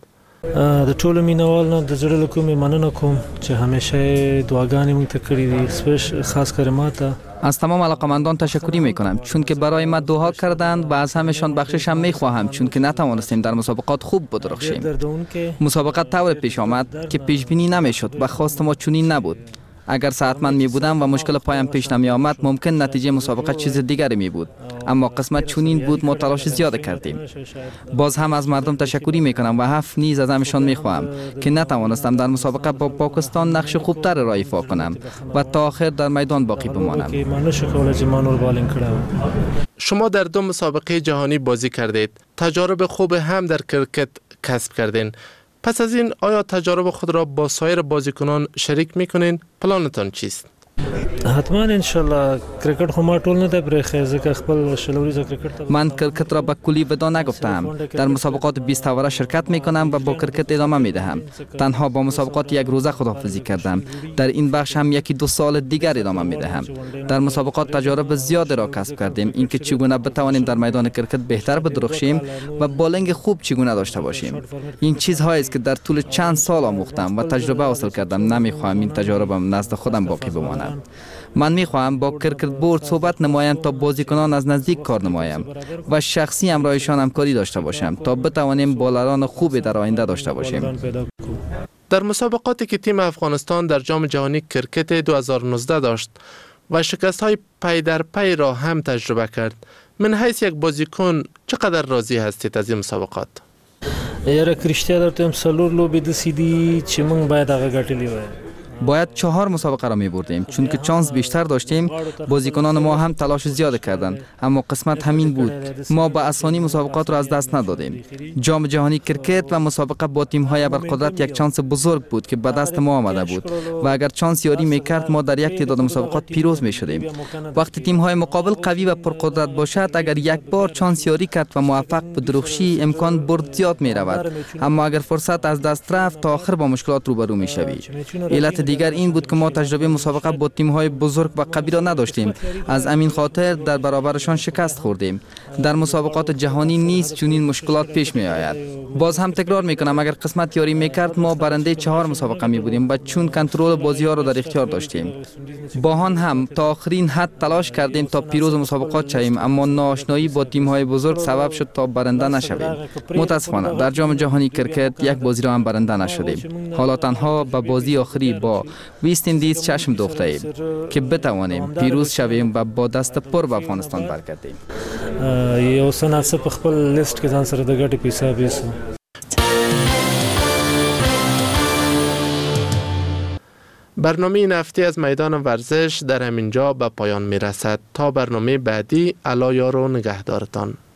د ټولو مینوالو د زړه له کومې مننه کوم چې همیشه دعاګانې موږ ته کړې دي، خاص کر ما ته. از تمام علاقمندان تشکری میکنم چون که برای ما دعا کردند و از همشان بخشش هم میخواهم چون که نتوانستیم در مسابقات خوب بدرخشیم. مسابقات طور پیش آمد که پیش بینی نمیشد و خواست ما چنین نبود. اگر صحتمند می بودم و مشکل پایم پیش نمی آمد ممکن نتیجه مسابقه چیز دیگری می بود، اما قسمت چنین بود ما تلاش زیاد کردیم. باز هم از مردم تشکری می کنم و حف نیز از همشان می خواهم که نتوانستم در مسابقه با پاکستان نقش خوبتر را ایفا کنم و تا آخر در میدان باقی بمانم. شما در 2 مسابقه جهانی بازی کردید، تجارب خوب هم در کرکت کسب کردین. پس از این آیا تجارب خود را با سایر بازیکنان شریک میکنین؟ پلانتان چیست؟ حتما انشالله کرکت خو ما ټول نه د پرخه ځکه خپل شلوریزه کرکت. من کرکت را به کلی ودا نگفتم. در مسابقات 20 اوره شرکت میکنم و با کرکت ادامه میدهم. تنها با مسابقات یک روزه خداحافظی کردم. در این بخش هم 1-2 سال دیگر ادامه میدهم. در مسابقات تجارب زیاد را کسب کردیم، اینکه چگونه بتوانیم در میدان کرکت بهتر بدرخشیم و بالینگ خوب چگونه داشته باشیم. این چیزهایی است که در طول چند سال آموختم و تجربه حاصل کردم. نمیخواهم این تجاربم نزد خودم باقی بماند. من میخواهم با کرکت بورد صحبت نمایم تا بازیکنان از نزدیک کار نمایم و شخصی همراهشان همکاری داشته باشم تا بتوانیم بالران خوبی در آینده داشته باشیم. در مسابقاتی که تیم افغانستان در جام جهانی کرکت 2019 داشت و شکست‌های پی در پی را هم تجربه کرد، من حیث یک بازیکن چقدر راضی هستید از این مسابقات؟ یاره کرشتیا درته هم سلور لوبې د سیدی چې موږ باید هغه ګټلې وای. باید 4 مسابقه را می بردیم، چون که چانس بیشتر داشتیم. بازیکنان ما هم تلاش زیاد کردند، اما قسمت همین بود. ما با آسانی مسابقات را از دست ندادیم. جام جهانی کرکت و مسابقه با تیم‌های ابرقدرت یک چانس بزرگ بود که به دست ما آمده بود و اگر چانس یاری می‌کرد ما در یک تعداد مسابقات پیروز می‌شدیم. وقتی تیم‌های مقابل قوی و پرقدرت باشد، اگر یک بار چانس یاری کرد و موفق به درخشی، امکان برد زیاد می‌رود. اما اگر فرصت از دست رفت، تا آخر با مشکلات روبرو می‌شوی. علت دیگر این بود که ما تجربه مسابقه با تیم‌های بزرگ و قوی را نداشتیم. از همین خاطر در برابرشان شکست خوردیم. در مسابقات جهانی نیز چنین مشکلات پیش می‌آید. باز هم تکرار می‌کنم، اگر قسمت یاری می‌کرد ما برنده 4 مسابقه می‌بودیم و چون کنترل بازی‌ها را در اختیار داشتیم. با آن هم تا آخرین حد تلاش کردیم تا پیروز مسابقات شویم، اما ناآشنایی با تیم‌های بزرگ سبب شد تا برنده نشویم. متأسفانه در جام جهانی کرکت یک بازی را هم برنده نشدیم. حالا تنها به بازی آخری با وست اندیز چشم دوخته ایم که بتوانیم پیروز شویم و با دست پر به افغانستان برگردیم. یو سناسه په خپل لیست کې ځان سره د ګټې په حساب یې برنامه این هفته از میدان ورزش در همینجا به پایان می رسد. تا برنامه بعدی، الله یار و نگهدارتان.